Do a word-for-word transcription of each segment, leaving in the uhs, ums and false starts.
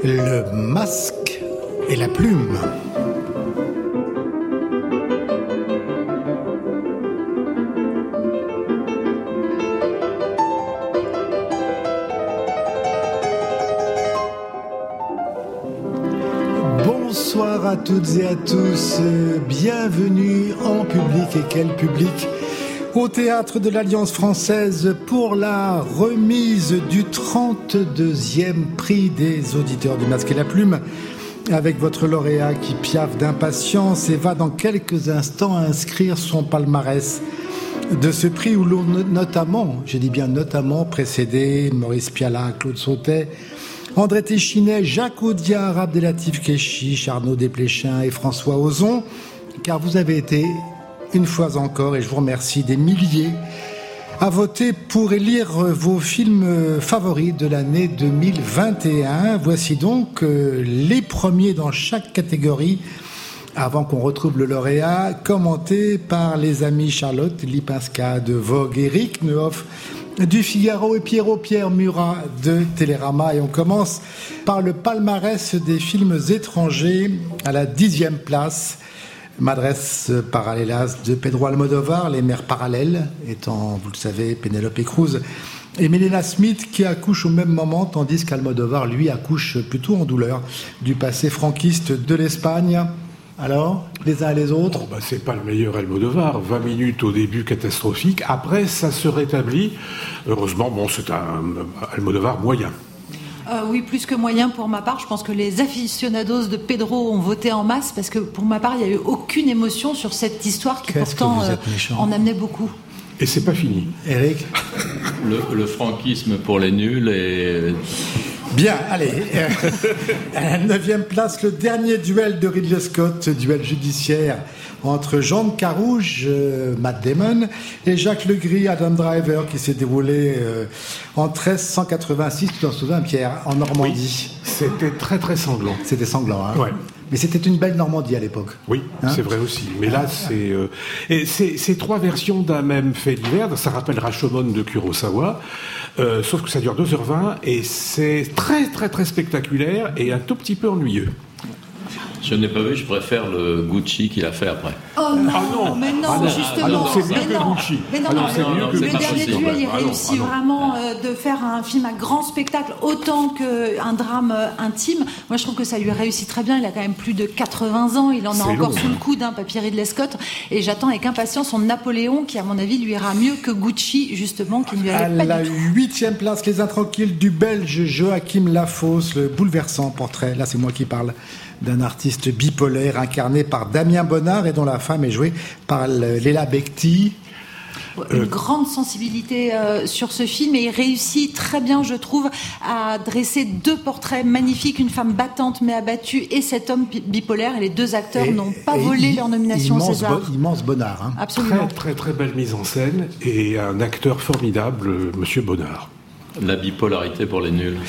Le masque et la plume. Bonsoir à toutes et à tous, bienvenue en public, et quel public, au Théâtre de l'Alliance Française pour la remise du trente-deuxième prix des auditeurs du Masque et la Plume, avec votre lauréat qui piaffe d'impatience et va dans quelques instants inscrire son palmarès de ce prix où l'on notamment, je dis bien notamment, précédé Maurice Pialat, Claude Sautet, André Téchinet, Jacques Audiard, Abdelatif Kechiche, Arnaud Desplechin et François Ozon, car vous avez été, une fois encore, et je vous remercie, des milliers à voter pour élire vos films favoris de l'année deux mille vingt et un. Voici donc les premiers dans chaque catégorie, avant qu'on retrouve le lauréat, commenté par les amis Charlotte Lipinska de Vogue, Eric Nehoff du Figaro et Pierrot Pierre Murat de Télérama. Et on commence par le palmarès des films étrangers à la dixième place. Madres Paralelas de Pedro Almodóvar, Les mers parallèles étant, vous le savez, Penélope Cruz et Melina Smith qui accouchent au même moment, tandis qu'Almodóvar, lui, accouche plutôt en douleur du passé franquiste de l'Espagne. Alors, les uns et les autres? Oh bah c'est pas le meilleur Almodóvar. vingt minutes au début catastrophique. Après, ça se rétablit. Heureusement, bon, c'est un Almodóvar moyen. Euh, oui, plus que moyen pour ma part. Je pense que les aficionados de Pedro ont voté en masse parce que pour ma part, il n'y a eu aucune émotion sur cette histoire qui Qu'est-ce pourtant que euh, en amenait beaucoup. Et c'est pas fini. Eric? Le, le franquisme pour les nuls et... Bien, allez. À la neuvième place, le dernier duel de Ridley Scott, duel judiciaire entre Jean Carouge, euh, Matt Damon, et Jacques Legris, Adam Driver, qui s'est déroulé euh, en treize cent quatre-vingt-six, tu t'en souviens, Pierre, en Normandie. Oui, c'était très très sanglant. C'était sanglant, hein. Ouais. Mais c'était une belle Normandie à l'époque. Oui, hein, c'est vrai aussi. Mais là, c'est euh, et c'est, c'est trois versions d'un même fait divers. Ça rappelle Rashomon de Kurosawa, euh, sauf que ça dure deux heures vingt et c'est très très très spectaculaire et un tout petit peu ennuyeux. Je n'ai pas vu, je préfère le Gucci qu'il a fait après. Oh non, ah non. mais non, ah non. justement. Ah non, c'est mieux mais que non. Gucci. Mais non, ah non, non, c'est non, mieux non, que le Gucci. dernier duel, il ah non, réussit ah non. vraiment euh, de faire un film à grand spectacle autant qu'un drame euh, intime. Moi, je trouve que ça lui réussit très bien. Il a quand même plus de quatre-vingts ans. Il en a C'est encore long, sous hein. le coude, hein, Papy Ridley Scott. Et j'attends avec impatience son Napoléon, qui, à mon avis, lui ira mieux que Gucci, justement, qui ne lui À allait pas la du tout. huitième place, Les Intranquilles du Belge Joachim Lafosse, le bouleversant portrait, là c'est moi qui parle, d'un artiste bipolaire incarné par Damien Bonnard et dont la femme est jouée par Léla Becti. Une Euh, grande sensibilité euh, sur ce film et il réussit très bien, je trouve, à dresser deux portraits magnifiques, une femme battante mais abattue et cet homme bi- bipolaire. Et les deux acteurs Et- n'ont pas et volé i- leur nomination au immense César. Bo- immense Bonnard. Hein. Absolument. Très très très belle mise en scène et un acteur formidable, euh, Monsieur Bonnard. La bipolarité pour les nuls.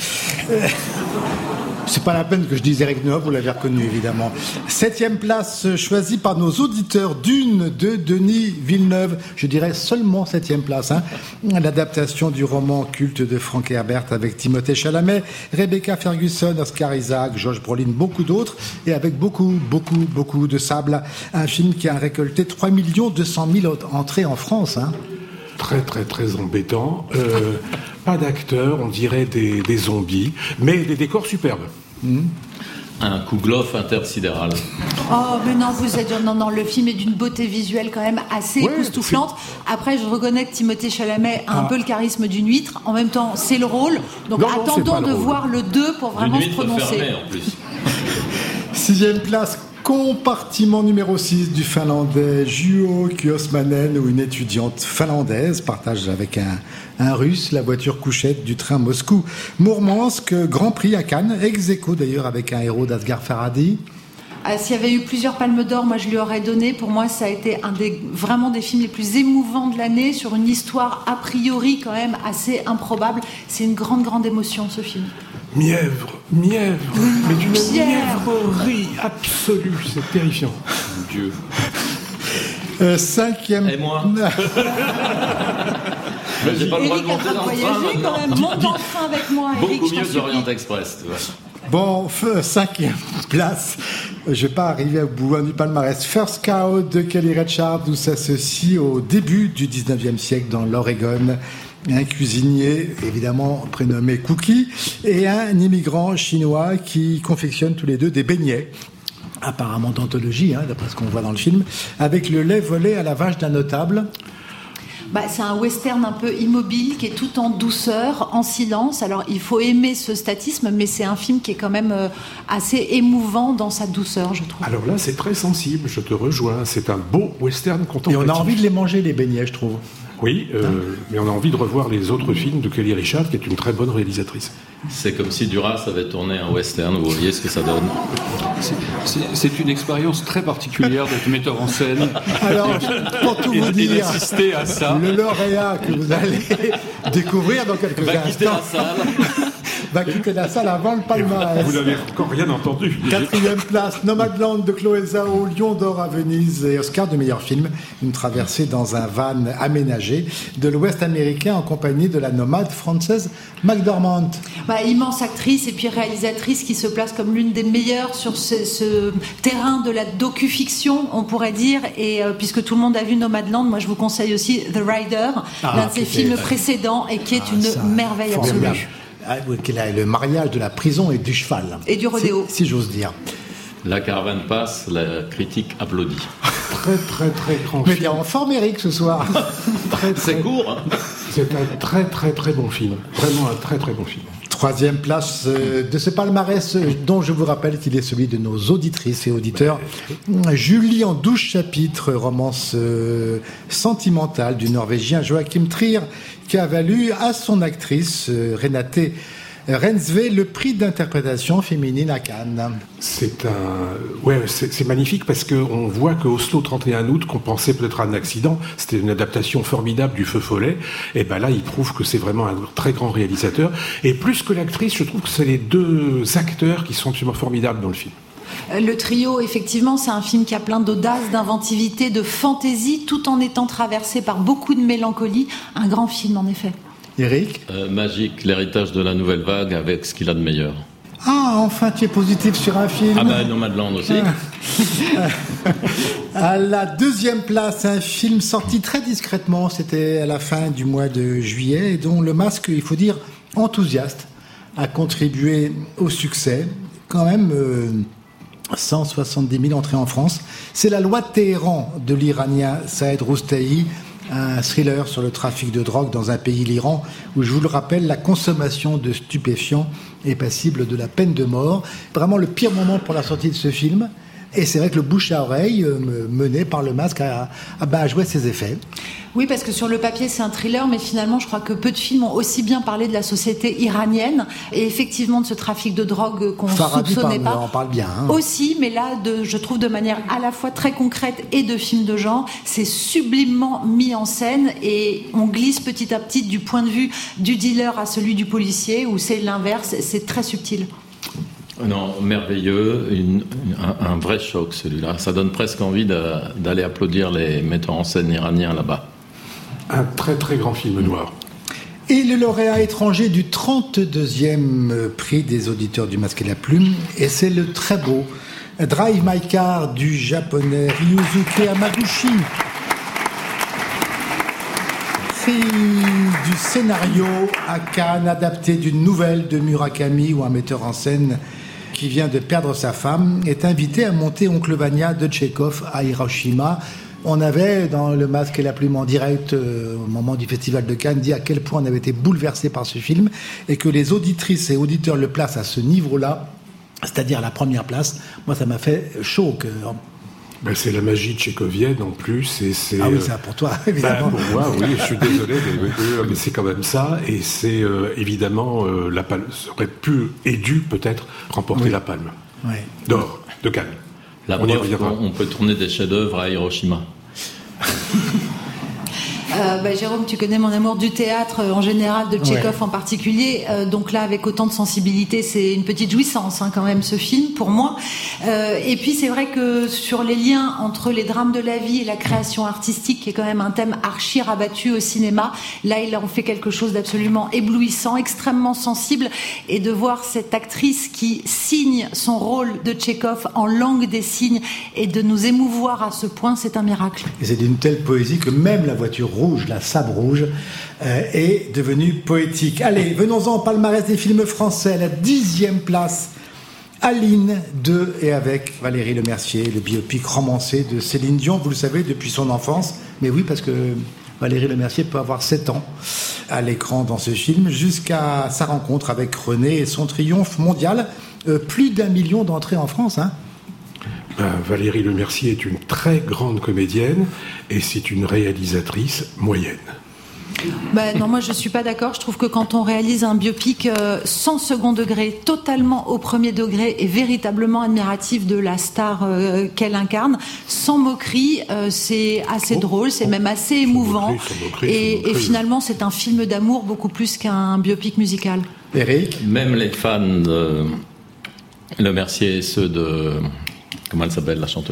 C'est pas la peine que je dise Eric Nehoff, vous l'avez reconnu évidemment. Septième place euh, choisie par nos auditeurs, Dune de Denis Villeneuve. Je dirais seulement septième place. Hein. L'adaptation du roman culte de Frank Herbert avec Timothée Chalamet, Rebecca Ferguson, Oscar Isaac, Josh Brolin, beaucoup d'autres, et avec beaucoup, beaucoup, beaucoup de sable. Un film qui a récolté trois millions deux cent mille entrées en France. Hein. Très très très embêtant. Euh, pas d'acteurs, on dirait des, des zombies, mais des décors superbes. Mmh. Un Kouglof intersidéral. Oh, mais non, vous êtes. Non, non, le film est d'une beauté visuelle quand même assez Ouais, époustouflante. Après, je reconnais que Timothée Chalamet a un Ah. peu le charisme d'une huître. En même temps, c'est le rôle. Donc Non, non, c'est attendons pas le de rôle. voir le deux pour D'une vraiment se huître prononcer. fermée en plus. Sixième place, compartiment numéro six du finlandais Juho Kuosmanen, où une étudiante finlandaise partage avec un, un russe la voiture couchette du train Moscou-Mourmansk, Grand Prix à Cannes, ex aequo d'ailleurs avec un héros d'Asghar Farhadi. Ah, s'il y avait eu plusieurs palmes d'or, moi je lui aurais donné. Pour moi, ça a été un des, vraiment des films les plus émouvants de l'année, sur une histoire a priori quand même assez improbable. C'est une grande, grande émotion, ce film. Mièvre, mièvre, mais d'une Pierre. mièvrerie absolue, c'est terrifiant. Mon Dieu. Euh, cinquième... Et moi Mais j'ai pas le droit de Eric a monter dans le voyagé train quand maintenant. même. Monte dans le train avec moi, Eric. Beaucoup je t'en mieux que supplie. l'Orient Express, tu vois. Bon, cinquième place, je vais pas arriver au bout du palmarès. First Cow de Kelly Reichardt, où ça se situe au début du dix-neuvième siècle dans l'Oregon. Un cuisinier, évidemment prénommé Cookie, et un immigrant chinois qui confectionnent tous les deux des beignets, apparemment d'anthologie, hein, d'après ce qu'on voit dans le film, avec le lait volé à la vache d'un notable. Bah, c'est un western un peu immobile qui est tout en douceur, en silence. Alors il faut aimer ce statisme, mais c'est un film qui est quand même euh, assez émouvant dans sa douceur, je trouve. Alors là, c'est très sensible, je te rejoins. C'est un beau western contemplatif. Et on a envie de les manger, les beignets, je trouve. Oui, euh, mais on a envie de revoir les autres films de Kelly Reichardt, qui est une très bonne réalisatrice. C'est comme si Duras avait tourné un western, vous voyez ce que ça donne. C'est, c'est, c'est une expérience très particulière d'être metteur en scène. Alors, pour tout vous et, dire, et d'assister à ça. Le lauréat que vous allez découvrir dans quelques Va instants quitter la salle. va quitter la salle avant le palmarès. Vous n'avez encore rien entendu. Quatrième place, Nomadland de Chloé Zhao, Lion d'or à Venise et Oscar de meilleur film. Une traversée dans un van aménagé de l'Ouest américain en compagnie de la nomade française McDormand. Bah, immense actrice et puis réalisatrice qui se place comme l'une des meilleures sur ce, ce terrain de la docu-fiction, on pourrait dire. Et euh, puisque tout le monde a vu Nomadland, moi je vous conseille aussi The Rider, Ah, l'un de ses qui films était- précédents et qui est Ah, une ça, merveille formidable. absolue. Ah, oui, qu'il a le mariage de la prison et du cheval. Et du rodéo. Si, si j'ose dire. La caravane passe, la critique applaudit. Très, très, très grand Mais film. t'es en forme, Eric, ce soir. Très, très- C'est court, hein. C'est un très, très, très bon film. Vraiment un très, très bon film. Troisième place euh, de ce palmarès euh, dont je vous rappelle qu'il est celui de nos auditrices et auditeurs. Julie en douze chapitres, romance euh, sentimentale du Norvégien Joachim Trier, qui a valu à son actrice euh, Renate Rensve le prix d'interprétation féminine à Cannes. C'est un, ouais, c'est, c'est magnifique parce que on voit que Oslo trente et un août, qu'on pensait peut-être à un accident, c'était une adaptation formidable du Feu follet. Et ben là, il prouve que c'est vraiment un très grand réalisateur. Et plus que l'actrice, je trouve que c'est les deux acteurs qui sont absolument formidables dans le film. Le trio, effectivement, c'est un film qui a plein d'audace, d'inventivité, de fantaisie, tout en étant traversé par beaucoup de mélancolie. Un grand film, en effet. Eric ? Euh, magique, l'héritage de la nouvelle vague avec ce qu'il a de meilleur. Ah, enfin, tu es positif sur un film. Ah ben, Nomadland aussi. À la deuxième place, un film sorti très discrètement, c'était à la fin du mois de juillet, et dont le masque, il faut dire, enthousiaste, a contribué au succès. Quand même, euh, cent soixante-dix mille entrées en France. C'est La loi de Téhéran de l'Iranien Saed Roustahi, un thriller sur le trafic de drogue dans un pays, l'Iran, où, je vous le rappelle, la consommation de stupéfiants est passible de la peine de mort. Vraiment le pire moment pour la sortie de ce film. Et c'est vrai que le bouche à oreille, euh, mené par le masque, a, a, bah, a joué ses effets. Oui, parce que sur le papier, c'est un thriller, mais finalement, je crois que peu de films ont aussi bien parlé de la société iranienne et effectivement de ce trafic de drogue qu'on ne soupçonnait parle, pas. en parle bien. Hein. Aussi, mais là, de, je trouve de manière à la fois très concrète et de film de genre, c'est sublimement mis en scène et on glisse petit à petit du point de vue du dealer à celui du policier, où c'est l'inverse, c'est très subtil. Non, merveilleux, une, un, un vrai choc celui-là. Ça donne presque envie de, d'aller applaudir les metteurs en scène iraniens là-bas. Un très très grand film noir. Et le lauréat étranger du trente-deuxième prix des auditeurs du Masque et la Plume, et c'est le très beau Drive My Car du japonais Ryusuke Hamaguchi. Prix du scénario à Cannes, adapté d'une nouvelle de Murakami, où un metteur en scène qui vient de perdre sa femme est invité à monter Oncle Vania de Tchekhov à Hiroshima. On avait, dans Le Masque et la Plume en direct, euh, au moment du Festival de Cannes, dit à quel point on avait été bouleversé par ce film, et que les auditrices et auditeurs le placent à ce niveau-là, c'est-à-dire à la première place. Moi, ça m'a fait chaud au cœur. Ben, c'est la magie tchécovienne en plus. Et c'est, Ah oui, euh, ça pour toi, ben, évidemment. pour moi, oui, je suis désolé, mais, mais, mais c'est quand même ça. Et c'est euh, évidemment, euh, la palme, ça aurait pu et dû peut-être remporter Oui. la palme Oui. d'or de Cannes. La On y preuve reviendra. qu'on on peut tourner des chefs-d'œuvre à Hiroshima. Euh, bah, Jérôme, tu connais mon amour du théâtre euh, en général, de Tchekhov ouais. en particulier. Euh, donc là, avec autant de sensibilité, c'est une petite jouissance hein, quand même ce film pour moi. Euh, et puis c'est vrai que sur les liens entre les drames de la vie et la création artistique, qui est quand même un thème archi rabattu au cinéma, là il en fait quelque chose d'absolument éblouissant, extrêmement sensible, et de voir cette actrice qui signe son rôle de Tchekhov en langue des signes et de nous émouvoir à ce point, c'est un miracle. Et c'est d'une telle poésie que même la voiture rouge, la Sabre rouge, euh, est devenue poétique. Allez, venons-en au palmarès des films français. La dixième place, Aline de et avec Valérie Lemercier, le biopic romancé de Céline Dion, vous le savez, depuis son enfance. Mais oui, parce que Valérie Lemercier peut avoir sept ans à l'écran dans ce film, jusqu'à sa rencontre avec René et son triomphe mondial. Euh, plus d'un million d'entrées en France, hein. Ben, Valérie Lemercier est une très grande comédienne et c'est une réalisatrice moyenne. Ben non, moi je suis pas d'accord. Je trouve que quand on réalise un biopic euh, sans second degré, totalement au premier degré et véritablement admiratif de la star euh, qu'elle incarne, sans moquerie, euh, c'est assez oh, drôle, c'est oh, même assez émouvant. Moquerie, sans moquerie, et, sans moquerie, et finalement, c'est un film d'amour beaucoup plus qu'un biopic musical. Eric ? Même les fans de Lemercier et ceux de... Comment elle s'appelle, la chanteuse ?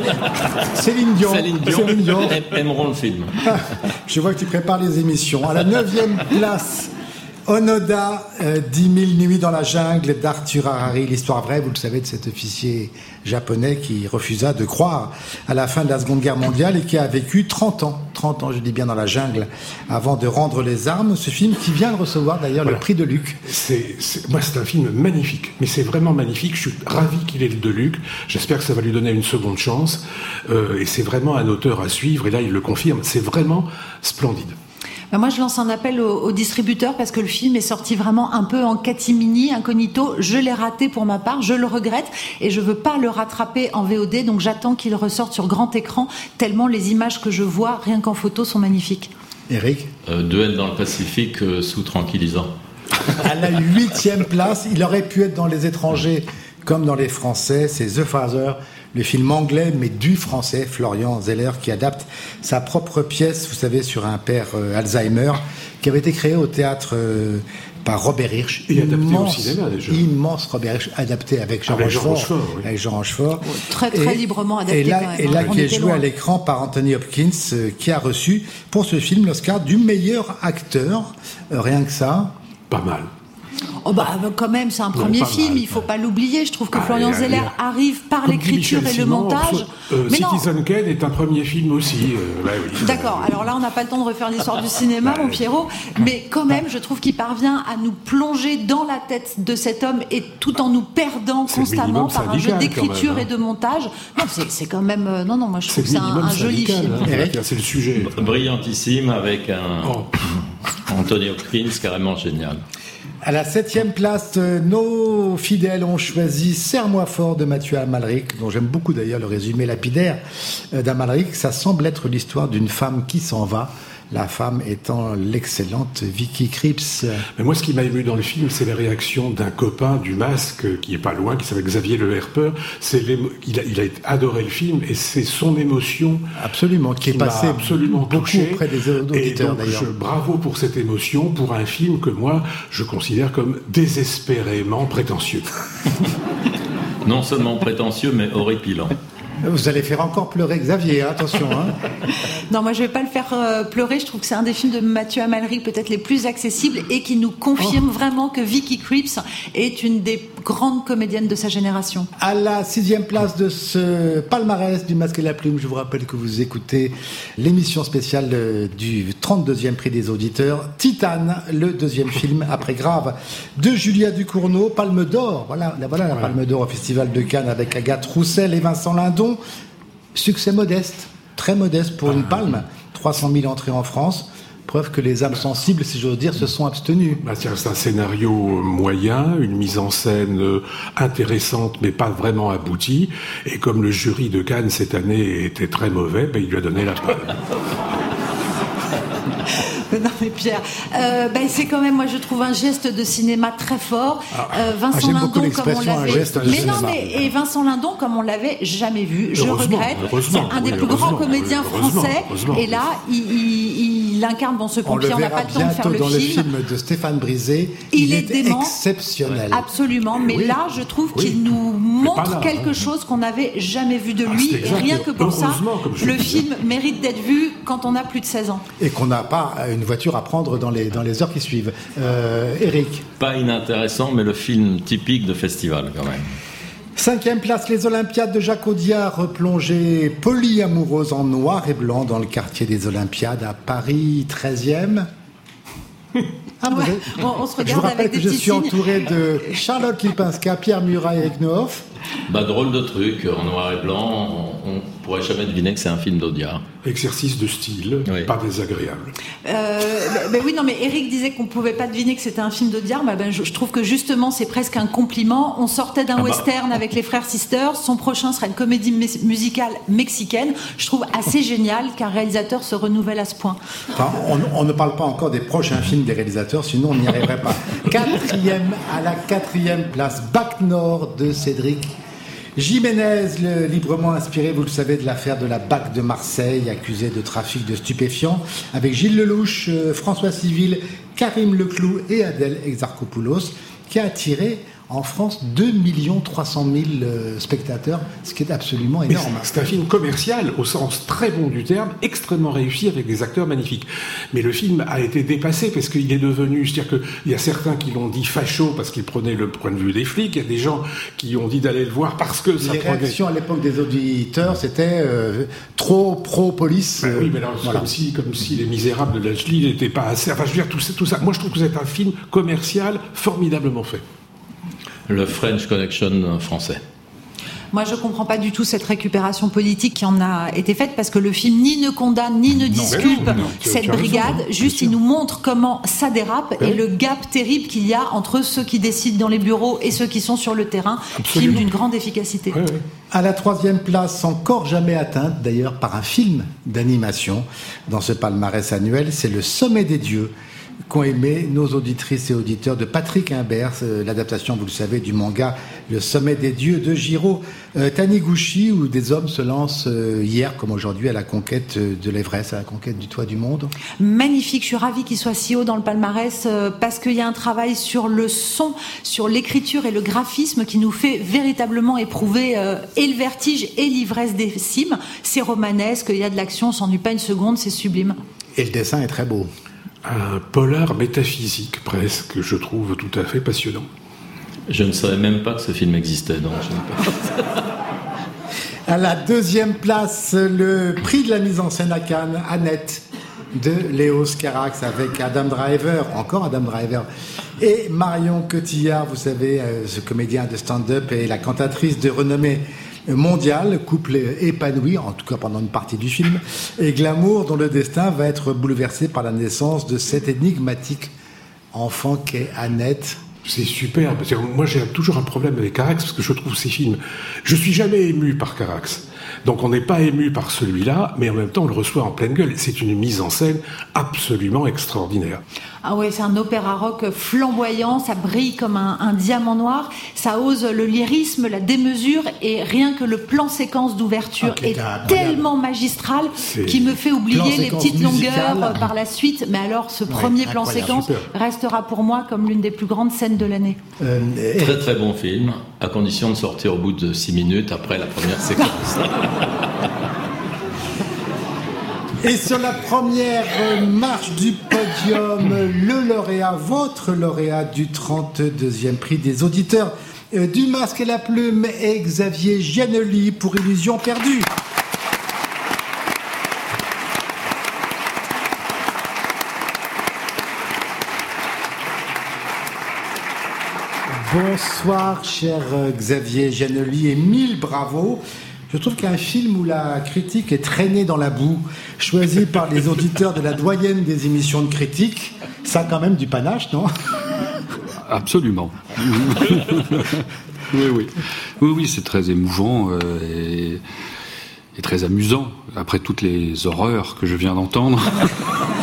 Céline Dion. Céline Dion, Céline Dion. aimeront le film. Je vois que tu prépares les émissions. À la neuvième place, Onoda, euh, dix mille nuits dans la jungle d'Arthur Harari. L'histoire vraie, vous le savez, de cet officier japonais qui refusa de croire à la fin de la Seconde Guerre mondiale et qui a vécu trente ans, trente ans, je dis bien, dans la jungle, avant de rendre les armes. Ce film qui vient de recevoir d'ailleurs voilà. le prix de Luc. C'est, c'est, moi, c'est un film magnifique, mais c'est vraiment magnifique. Je suis ravi qu'il ait le de Luc. J'espère que ça va lui donner une seconde chance. Euh, et c'est vraiment un auteur à suivre. Et là, il le confirme. C'est vraiment splendide. Ben moi, je lance un appel aux, aux distributeurs parce que le film est sorti vraiment un peu en catimini, incognito. Je l'ai raté pour ma part, je le regrette et je veux pas le rattraper en V O D. Donc j'attends qu'il ressorte sur grand écran tellement les images que je vois, rien qu'en photo, sont magnifiques. Eric ? euh, Duel dans le Pacifique euh, sous tranquillisant. À la huitième place, il aurait pu être dans Les Étrangers comme dans Les Français, c'est The Father, le film anglais, mais du français, Florian Zeller, qui adapte sa propre pièce, vous savez, sur un père euh, Alzheimer, qui avait été créé au théâtre euh, par Robert Hirsch. Et adapté immense, au cinéma, déjà. Immense Robert Hirsch, adapté avec Jean avec Rochefort. Jean Rochefort, oui. Avec Jean Rochefort. Oh, très, très et, librement adapté. Et là, quand même, et là hein. qui est joué loin. à l'écran par Anthony Hopkins, euh, qui a reçu pour ce film l'Oscar du meilleur acteur. Euh, rien que ça. Pas mal. Oh bah quand même, c'est un non, premier film, mal, il faut pas l'oublier. Je trouve que ah, Florian Zeller allez, arrive par l'écriture et le Simon, montage. Euh, mais Citizen non. Kane est un premier film aussi. Euh, bah oui, D'accord. Alors là, on n'a pas le temps de refaire l'histoire du cinéma, mon Pierrot. Mais quand même, je trouve qu'il parvient à nous plonger dans la tête de cet homme et tout en nous perdant c'est constamment par un jeu d'écriture même, hein. et de montage. Non, c'est, c'est quand même. Euh, non, non, moi je trouve c'est que c'est un, un joli film. Hein. Eric, c'est le sujet. Brillantissime avec un oh. Anthony Hopkins carrément génial. À la septième place, nos fidèles ont choisi Serre-moi fort de Mathieu Amalric, dont j'aime beaucoup d'ailleurs le résumé lapidaire d'Amalric. Ça semble être l'histoire d'une femme qui s'en va, la femme étant l'excellente Vicky Krieps. Mais moi, ce qui m'a ému dans le film, c'est la réaction d'un copain du Masque, qui est pas loin, qui s'appelle Xavier Le Herpeur. C'est il, a, il a adoré le film et c'est son émotion. Absolument, qui, qui est passé absolument beaucoup touché. Auprès des auditeurs, et donc, d'ailleurs. Je, bravo pour cette émotion, pour un film que moi, je considère comme désespérément prétentieux. Non seulement prétentieux, mais horripilant. Vous allez faire encore pleurer Xavier, hein, attention. Hein. Non, moi je vais pas le faire euh, pleurer. Je trouve que c'est un des films de Mathieu Amalric peut-être les plus accessibles et qui nous confirme oh. vraiment que Vicky Krieps est une des grandes comédiennes de sa génération. À la sixième place de ce palmarès du Masque et la Plume, je vous rappelle que vous écoutez l'émission spéciale du trente-deuxième prix des auditeurs, Titane, le deuxième film après Grave de Julia Ducournau, Palme d'Or. Voilà, voilà la ouais. Palme d'Or au Festival de Cannes avec Agathe Roussel et Vincent Lindon. Succès modeste, très modeste pour une palme, trois cent mille entrées en France, preuve que les âmes sensibles, si j'ose dire, se sont abstenues. Bah tiens, c'est un scénario moyen, une mise en scène intéressante mais pas vraiment aboutie, et comme le jury de Cannes cette année était très mauvais, bah, il lui a donné la palme. Non, mais Jean-Pierre. Euh, ben, c'est quand même, moi, je trouve un geste de cinéma très fort. Euh, Vincent ah, Lindon, comme on l'avait. Geste de mais cinéma. non, mais et Vincent Lindon, comme on l'avait jamais vu. Je Heureusement, regrette. heureusement, C'est un des oui, plus grands comédiens heureusement, français. heureusement. Et là, il, il, il incarne dans ce On le pompier. On n'a verra pas le temps de faire bientôt le dans film. le film de Stéphane Brisé. Il Il, est est, dément. exceptionnel. Absolument, mais Oui. là, je trouve Oui. qu'il nous Mais pas montre là, quelque hein. chose qu'on n'avait jamais vu de Ah, lui. c'est Et exact. rien que pour ça, Heureusement, comme je le le disais. film mérite d'être vu quand on a plus de seize ans. Et qu'on n'a pas une voiture à prendre dans les, dans les heures qui suivent. Euh, Eric. Pas inintéressant, mais le film typique de festival quand même. Cinquième place, les Olympiades de Jacques Audiard, plongée polyamoureuse en noir et blanc dans le quartier des Olympiades à Paris, treizième. Ah, vous Ouais, avez- on, on se je vous regarde rappelle avec que des je petits suis signes. entouré de Charlotte Lipinska, Pierre Murat et Eric Nehoff. Bah, drôle de truc, en noir et blanc, on, on pourrait jamais deviner que c'est un film d'Audiard. Exercice de style, Oui. pas désagréable. Euh, ben, ben oui, non, mais Eric disait qu'on pouvait pas deviner que c'était un film d'Audiard. Ben, ben, je, je trouve que justement, c'est presque un compliment. On sortait d'un Ah bah. western avec les frères Sisters. Son prochain sera une comédie mus- musicale mexicaine. Je trouve assez génial qu'un réalisateur se renouvelle à ce point. Enfin, on, on ne parle pas encore des prochains films des réalisateurs, sinon on n'y arriverait pas. Quatrième, à la quatrième place, Bac Nord de Cédric Jiménez, le librement inspiré, vous le savez, de l'affaire de la B A C de Marseille, accusé de trafic de stupéfiants, avec Gilles Lelouch, euh, François Civil, Karim Leclou et Adèle Exarchopoulos, qui a attiré en France deux millions trois cent mille euh, spectateurs, ce qui est absolument Mais énorme. c'est- c'est un film commercial au sens très bon du terme, extrêmement réussi avec des acteurs magnifiques. Mais le film a été dépassé parce qu'il est devenu, c'est-à-dire qu'il y a certains qui l'ont dit facho parce qu'il prenait le point de vue des flics, il y a des gens qui ont dit d'aller le voir parce que ça Les prenait... réactions à l'époque des auditeurs, c'était euh, trop pro-police. Ben euh, oui, mais alors, c'est voilà. comme, si, comme si Les Misérables de Lachli n'étaient pas assez... Enfin, je veux dire, tout ça, tout ça. Moi, je trouve que c'est un film commercial formidablement fait. Le French Connection français. Moi, je comprends pas du tout cette récupération politique qui en a été faite parce que le film ni ne condamne ni ne disculpe mais non, tu- cette tu as raison, brigade. hein, bien Juste, sûr. il nous montre comment ça dérape et Oui. le gap terrible qu'il y a entre ceux qui décident dans les bureaux et ceux qui sont sur le terrain. Absolument. Film d'une grande efficacité. Ouais, ouais. À la troisième place, encore jamais atteinte d'ailleurs par un film d'animation dans ce palmarès annuel, c'est Le Sommet des Dieux, qu'ont aimé nos auditrices et auditeurs de Patrick Imbert, euh, l'adaptation, vous le savez, du manga Le Sommet des Dieux de Jiro euh, Taniguchi, où des hommes se lancent euh, hier comme aujourd'hui à la conquête euh, de l'Everest, à la conquête du toit du monde. Magnifique, je suis ravie qu'il soit si haut dans le palmarès euh, parce qu'il y a un travail sur le son, sur l'écriture et le graphisme qui nous fait véritablement éprouver euh, et le vertige et l'ivresse des cimes. C'est romanesque, il y a de l'action, on s'ennuie pas une seconde, c'est sublime. Et le dessin est très beau. Un polar métaphysique, presque, je trouve tout à fait passionnant. Je ne savais même pas que ce film existait, donc je ne peux pas. À la deuxième place, le prix de la mise en scène à Cannes, Annette, de Léos Carax, avec Adam Driver, encore Adam Driver, et Marion Cotillard, vous savez, euh, ce comédien de stand-up et la cantatrice de renommée mondiale, couple épanoui, en tout cas pendant une partie du film, et glamour dont le destin va être bouleversé par la naissance de cette énigmatique enfant qu'est Annette. C'est superbe. C'est- Moi, j'ai toujours un problème avec Carax parce que je trouve ces films. Je suis jamais ému par Carax. Donc, on n'est pas ému par celui-là, mais en même temps, on le reçoit en pleine gueule. C'est une mise en scène absolument extraordinaire. Ah ouais, c'est un opéra rock flamboyant, ça brille comme un, un diamant noir, ça ose le lyrisme, la démesure, et rien que le plan séquence d'ouverture Ah, qui est est incroyable. tellement magistral C'est- qu'il me fait Plan oublier les séquence petites musicale. longueurs euh, par la suite. Mais alors, ce premier plan incroyable, séquence super. restera pour moi comme l'une des plus grandes scènes de l'année. Euh, Eric, Très très bon film, à condition de sortir au bout de six minutes après la première séquence. Et sur la première euh, marche du podium, le lauréat, votre lauréat du trente-deuxième prix des auditeurs euh, du Masque et la Plume est Xavier Giannoli pour Illusion perdue. Bonsoir, cher euh, Xavier Giannoli, et mille bravos. Je trouve qu'un film où la critique est traînée dans la boue, choisi par les auditeurs de la doyenne des émissions de critique, ça a quand même du panache, non? Absolument. oui, oui. Oui, oui, c'est très émouvant euh, et, et très amusant, après toutes les horreurs que je viens d'entendre.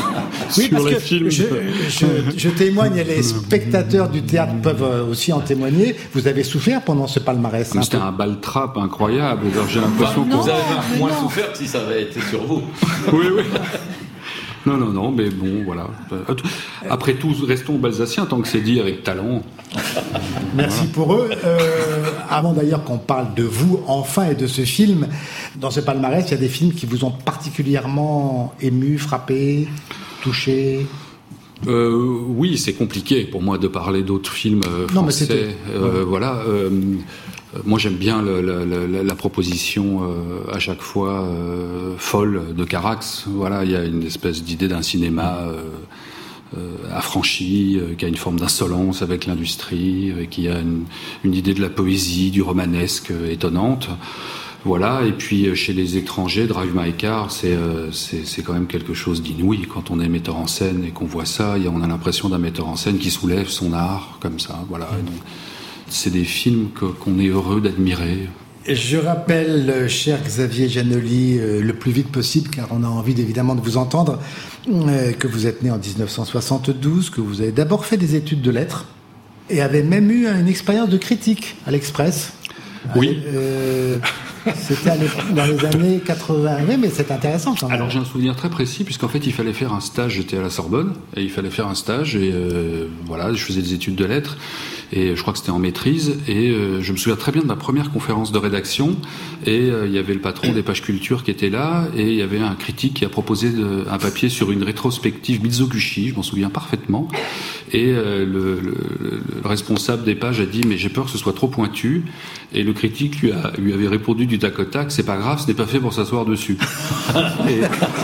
Oui, sur parce les que films. je, je, je témoigne, et les spectateurs du théâtre peuvent aussi en témoigner. Vous avez souffert pendant ce palmarès. Mais c'était un bal-trap incroyable. Alors, j'ai l'impression Bah, que Vous avez moins non. souffert si ça avait été sur vous. Oui, oui. Non, non, non, mais bon, voilà. Après tout, restons balsaciens tant que c'est dit avec talent. Merci pour eux. Euh, avant d'ailleurs qu'on parle de vous, enfin, et de ce film, dans ce palmarès, il y a des films qui vous ont particulièrement ému, frappé, touché. Euh, oui, c'est compliqué pour moi de parler d'autres films euh, Non, mais français. c'était- Euh, ouais. Voilà. Euh, moi, j'aime bien le, le, le, la proposition euh, à chaque fois euh, folle de Carax. Voilà, il y a une espèce d'idée d'un cinéma euh, euh, affranchi, euh, qui a une forme d'insolence avec l'industrie, euh, qui a une, une idée de la poésie, du romanesque euh, étonnante. Voilà, et puis chez les étrangers, Drive My Car, c'est, euh, c'est, c'est quand même quelque chose d'inouï. Quand on est metteur en scène et qu'on voit ça, on a l'impression d'un metteur en scène qui soulève son art, comme ça. Voilà. Et donc, c'est des films que, qu'on est heureux d'admirer. Je rappelle, euh, cher Xavier Giannoli, euh, le plus vite possible, car on a envie évidemment de vous entendre, euh, que vous êtes né en dix-neuf cent soixante-douze, que vous avez d'abord fait des études de lettres, et avez même eu une expérience de critique à l'Express. Oui. Euh, c'était à l'époque- dans les années quatre-vingts. Oui, mais c'est intéressant quand même. Alors j'ai un souvenir très précis, puisqu'en fait il fallait faire un stage, j'étais à la Sorbonne, et il fallait faire un stage, et euh, voilà, je faisais des études de lettres, et je crois que c'était en maîtrise, et euh, je me souviens très bien de ma première conférence de rédaction, et euh, il y avait le patron des pages culture qui était là, et il y avait un critique qui a proposé de, un papier sur une rétrospective Mizoguchi, je m'en souviens parfaitement, et euh, le, le, le responsable des pages a dit mais j'ai peur que ce soit trop pointu, et le critique lui, a, lui avait répondu du tac au tac, c'est pas grave, ce n'est pas fait pour s'asseoir dessus. Et,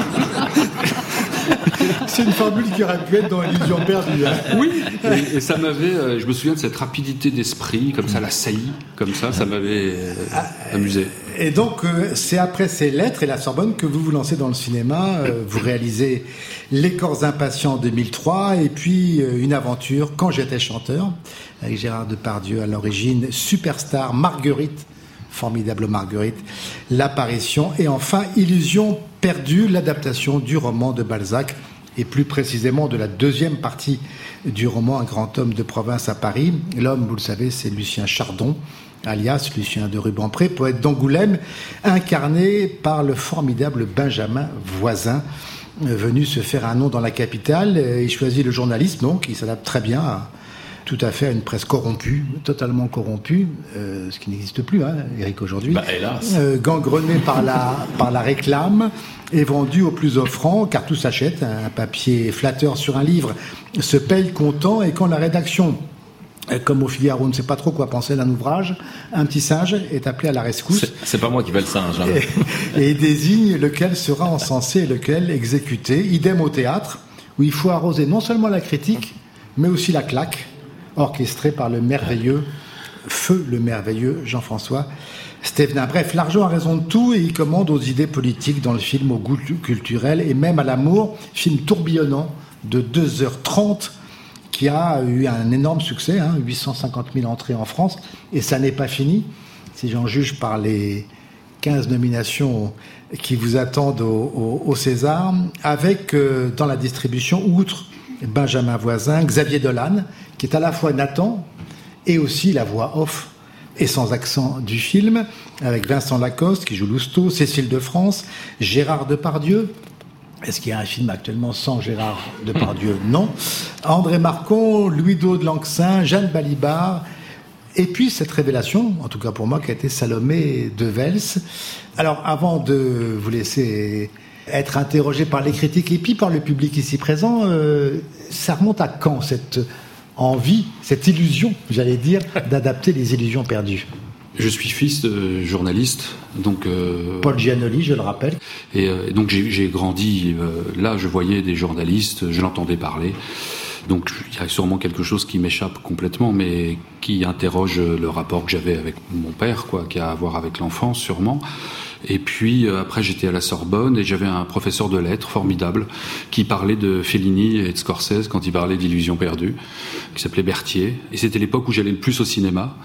C'est une formule qui aurait pu être dans Illusion perdue. Hein. oui, et, et ça m'avait, euh, je me souviens de cette rapidité d'esprit, comme ça, la saillie, comme ça, ça m'avait euh, amusé. Et donc, euh, c'est après ces lettres et la Sorbonne que vous vous lancez dans le cinéma. Euh, vous réalisez Les Corps Impatients en deux mille trois, et puis euh, une aventure, Quand j'étais chanteur, avec Gérard Depardieu à l'origine, Superstar, Marguerite, formidable Marguerite, l'apparition, et enfin Illusion perdue, l'adaptation du roman de Balzac, et plus précisément de la deuxième partie du roman Un grand homme de province à Paris. L'homme, vous le savez, c'est Lucien Chardon, alias Lucien de Rubempré, poète d'Angoulême, incarné par le formidable Benjamin Voisin, venu se faire un nom dans la capitale. Il choisit le journalisme, donc il s'adapte très bien à, tout à fait à une presse corrompue, totalement corrompue, euh, ce qui n'existe plus, hein, Eric, aujourd'hui. Bah, hélas. Euh, gangrené par la, par la réclame et vendu au plus offrant, car tout s'achète. Un papier flatteur sur un livre se paye comptant, et quand la rédaction, euh, comme au Figaro, ne sait pas trop quoi penser d'un ouvrage, un petit singe est appelé à la rescousse. C'est, c'est pas moi qui fais le singe. Hein. Et, et désigne lequel sera encensé et lequel exécuté. Idem au théâtre, où il faut arroser non seulement la critique, mais aussi la claque, orchestrée par le merveilleux, feu le merveilleux Jean-François Stévenin. Bref, l'argent a raison de tout, et il commande aux idées politiques dans le film, au goût culturel et même à l'amour. Film tourbillonnant de deux heures trente qui a eu un énorme succès, hein, huit cent cinquante mille entrées en France, et ça n'est pas fini, si j'en juge par les quinze nominations qui vous attendent au, au, au César, avec euh, dans la distribution, outre Benjamin Voisin, Xavier Dolan, qui est à la fois Nathan et aussi la voix off et sans accent du film, avec Vincent Lacoste qui joue Lousteau, Cécile de France, Gérard Depardieu. Est-ce qu'il y a un film actuellement sans Gérard Depardieu? Non. André Marcon, Louis-Do de Lanxin, Jeanne Balibar, et puis cette révélation, en tout cas pour moi, qui a été Salomé de Vels. Alors, avant de vous laisser être interrogé par les critiques et puis par le public ici présent, euh, ça remonte à quand cette envie, cette illusion, j'allais dire, d'adapter Les Illusions perdues? Je suis fils de journaliste, donc euh, Paul Giannoli, je le rappelle. Et, euh, et donc j'ai, j'ai grandi. Euh, là, je voyais des journalistes, je l'entendais parler. Donc il y a sûrement quelque chose qui m'échappe complètement, mais qui interroge le rapport que j'avais avec mon père, quoi, qui a à voir avec l'enfance, sûrement. Et puis euh, après, j'étais à la Sorbonne et j'avais un professeur de lettres formidable qui parlait de Fellini et de Scorsese quand il parlait d'Illusions perdues, qui s'appelait Berthier. Et c'était l'époque où j'allais le plus au cinéma.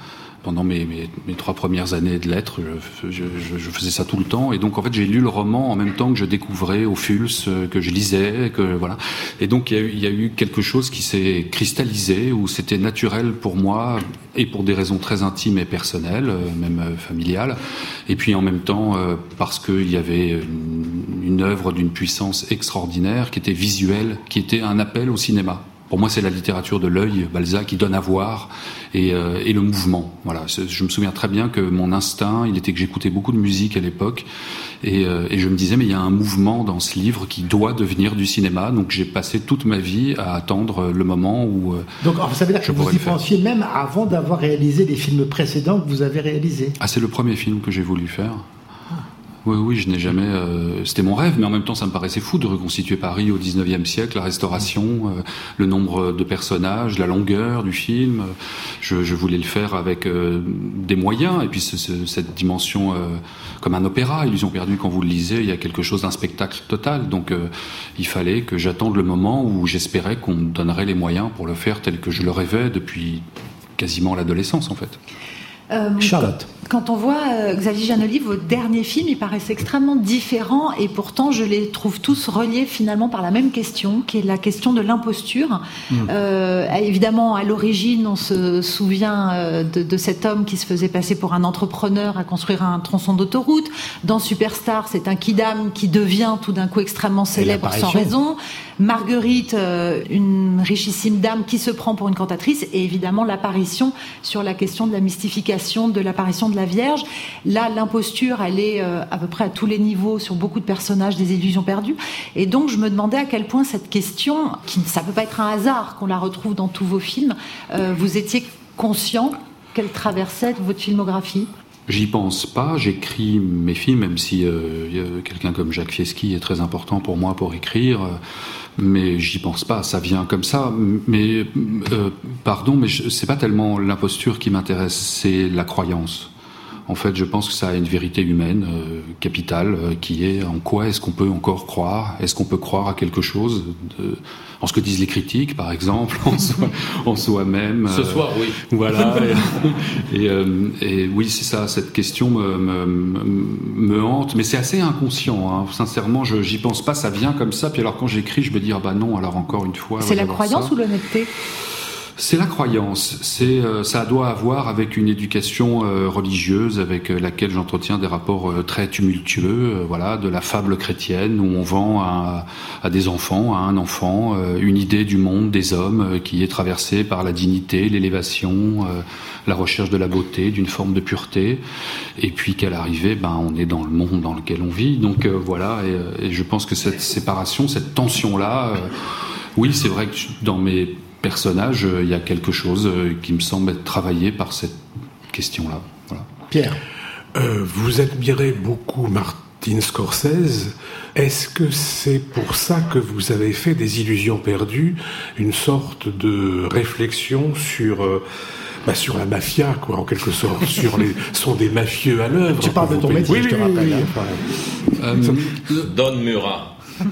pendant mes, mes, mes trois premières années de lettres, je, je, je faisais ça tout le temps. Et donc, en fait, j'ai lu le roman en même temps que je découvrais Ophuls, que je lisais, que voilà. Et donc, il y a eu, il y a eu quelque chose qui s'est cristallisé, où c'était naturel pour moi, et pour des raisons très intimes et personnelles, même familiales. Et puis, en même temps, parce qu'il y avait une, une œuvre d'une puissance extraordinaire, qui était visuelle, qui était un appel au cinéma. Pour moi, c'est la littérature de l'œil, Balzac, qui donne à voir, et, euh, et le mouvement. Voilà. Je me souviens très bien que mon instinct, il était que j'écoutais beaucoup de musique à l'époque, et, euh, et je me disais, mais il y a un mouvement dans ce livre qui doit devenir du cinéma. Donc j'ai passé toute ma vie à attendre le moment où. Euh, Donc ça veut dire que vous y pensiez même avant d'avoir réalisé les films précédents que vous avez réalisés. Ah, c'est le premier film que j'ai voulu faire. Oui, oui, je n'ai jamais... Euh, c'était mon rêve, mais en même temps, ça me paraissait fou de reconstituer Paris au dix-neuvième siècle, la restauration, euh, le nombre de personnages, la longueur du film. Je, je voulais le faire avec euh, des moyens, et puis ce, ce, cette dimension euh, comme un opéra, Illusion perdue, quand vous le lisez, il y a quelque chose d'un spectacle total. Donc, euh, il fallait que j'attende le moment où j'espérais qu'on me donnerait les moyens pour le faire tel que je le rêvais depuis quasiment l'adolescence, en fait. Euh, Charlotte. Quand, quand on voit euh, Xavier Janoli, vos derniers films, ils paraissent extrêmement différents et pourtant je les trouve tous reliés finalement par la même question, qui est la question de l'imposture. Mmh. Euh, évidemment, à l'origine, on se souvient euh, de, de cet homme qui se faisait passer pour un entrepreneur à construire un tronçon d'autoroute. Dans Superstar, c'est un kidam qui devient tout d'un coup extrêmement célèbre sans raison. Marguerite, euh, une richissime dame qui se prend pour une cantatrice, et évidemment l'apparition sur la question de la mystification de l'apparition de la Vierge. Là, l'imposture, elle est euh, à peu près à tous les niveaux sur beaucoup de personnages des Illusions perdues. Et donc, je me demandais à quel point cette question, qui, ça peut pas être un hasard qu'on la retrouve dans tous vos films, euh, vous étiez conscient qu'elle traversait votre filmographie? J'y pense pas, j'écris mes films, même si euh, quelqu'un comme Jacques Fieschi est très important pour moi pour écrire, euh, mais j'y pense pas, ça vient comme ça. Mais, euh, pardon, mais je, c'est pas tellement l'imposture qui m'intéresse, c'est la croyance. En fait, je pense que ça a une vérité humaine, euh, capitale, euh, qui est en quoi est-ce qu'on peut encore croire? Est-ce qu'on peut croire à quelque chose de, en ce que disent les critiques, par exemple, en, soi, en soi-même? Ce euh, soir, oui. Voilà. et, et, euh, et oui, c'est ça, cette question me, me, me hante, mais c'est assez inconscient. Hein. Sincèrement, je j'y pense pas, ça vient comme ça. Puis alors, quand j'écris, je me dis, ah bah non, alors encore une fois... C'est la croyance ça. Ou l'honnêteté? C'est la croyance. C'est, euh, ça doit avoir avec une éducation euh, religieuse avec euh, laquelle j'entretiens des rapports euh, très tumultueux. Euh, voilà, de la fable chrétienne où on vend à, à des enfants, à un enfant, euh, une idée du monde, des hommes euh, qui est traversée par la dignité, l'élévation, euh, la recherche de la beauté, d'une forme de pureté. Et puis qu'à l'arrivée, ben on est dans le monde dans lequel on vit. Donc euh, voilà. Et, et je pense que cette séparation, cette tension-là, euh, oui, c'est vrai que dans mes personnage, il euh, y a quelque chose euh, qui me semble être travaillé par cette question-là. Voilà. Pierre, euh, vous admirez beaucoup Martin Scorsese. Est-ce que c'est pour ça que vous avez fait des Illusions perdues, une sorte de réflexion sur euh, bah, sur la mafia, quoi, en quelque sorte, sur les sont des mafieux à l'œuvre? Tu parles de ton métier, oui, je te oui, rappelle. Oui, oui. Enfin, euh, Don Murat.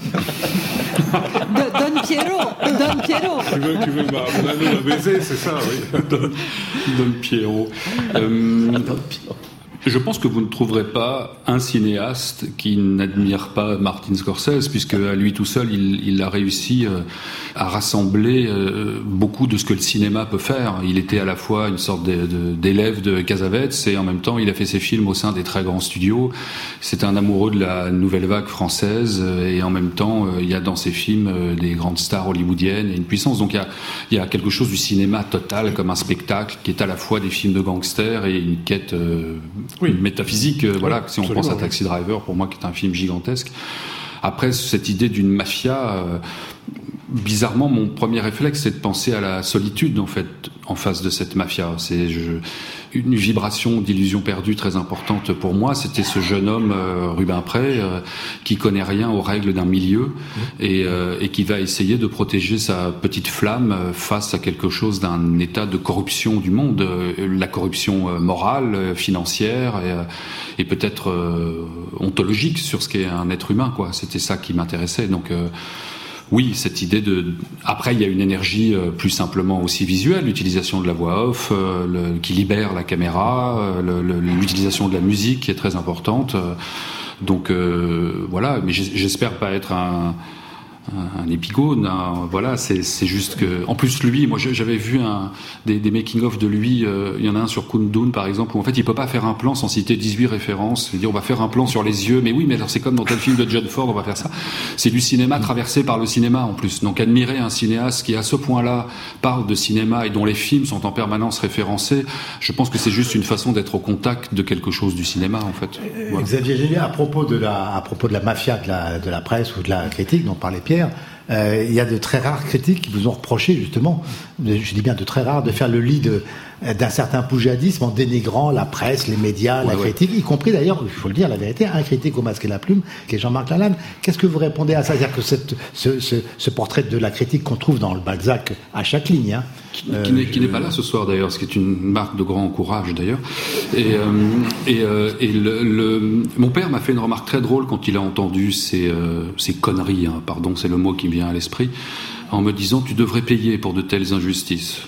Don Piero, Don Piero. Tu veux, tu veux bah, mon ami un baiser, c'est ça, oui. Don, Don Piero. Euh, Don Piero. Je pense que vous ne trouverez pas un cinéaste qui n'admire pas Martin Scorsese, puisque à lui tout seul, il, il a réussi euh, à rassembler euh, beaucoup de ce que le cinéma peut faire. Il était à la fois une sorte de, de, d'élève de Cassavetes et en même temps, il a fait ses films au sein des très grands studios. C'est un amoureux de la nouvelle vague française et en même temps, euh, il y a dans ses films euh, des grandes stars hollywoodiennes et une puissance. Donc il y a, il y a quelque chose du cinéma total comme un spectacle qui est à la fois des films de gangsters et une quête... Euh, Oui, métaphysique, euh, voilà, si on pense à Taxi Driver, pour moi, qui est un film gigantesque. Après, cette idée d'une mafia, euh, bizarrement, mon premier réflexe, c'est de penser à la solitude, en fait, en face de cette mafia. C'est je, une vibration d'illusion perdue très importante pour moi. C'était ce jeune homme, euh, Rubempré, euh, qui connaît rien aux règles d'un milieu et, euh, et qui va essayer de protéger sa petite flamme euh, face à quelque chose d'un état de corruption du monde, euh, la corruption euh, morale, euh, financière et, euh, et peut-être euh, ontologique sur ce qu'est un être humain, quoi. C'était ça qui m'intéressait. Donc euh, Oui, cette idée de... Après, il y a une énergie euh, plus simplement aussi visuelle, l'utilisation de la voix off, euh, le... qui libère la caméra, euh, le, le, l'utilisation de la musique qui est très importante. Euh, donc euh, voilà, mais j'espère pas être un... un épigone, un, voilà, c'est, c'est juste que, en plus lui, moi j'avais vu un, des, des making-of de lui, euh, il y en a un sur Kundun par exemple, où en fait il peut pas faire un plan sans citer dix-huit références, c'est-à-dire on va faire un plan sur les yeux, mais oui, mais alors c'est comme dans tel film de John Ford, on va faire ça. C'est du cinéma traversé par le cinéma en plus, donc admirer un cinéaste qui à ce point-là parle de cinéma et dont les films sont en permanence référencés, je pense que c'est juste une façon d'être au contact de quelque chose du cinéma en fait. Voilà. Xavier Gélier, à propos de la, à propos de la mafia de la, de la presse ou de la critique dont parlait Pierre, Euh, il y a de très rares critiques qui vous ont reproché justement, je dis bien de très rares, de faire le lit de, d'un certain poujadisme en dénigrant la presse, les médias, ouais, la ouais. critique, y compris d'ailleurs, il faut le dire, la vérité, un critique au masque et la plume, qui est Jean-Marc Lalanne. Qu'est-ce que vous répondez à ça? C'est-à-dire que cette, ce, ce, ce portrait de la critique qu'on trouve dans le Balzac à chaque ligne, hein, qui, euh, qui, n'est, qui n'est pas là ce soir d'ailleurs, ce qui est une marque de grand courage d'ailleurs. Et, euh, et, euh, et le, le, mon père m'a fait une remarque très drôle quand il a entendu ces, euh, ces conneries, hein, pardon, c'est le mot qui me vient à l'esprit, en me disant tu devrais payer pour de telles injustices.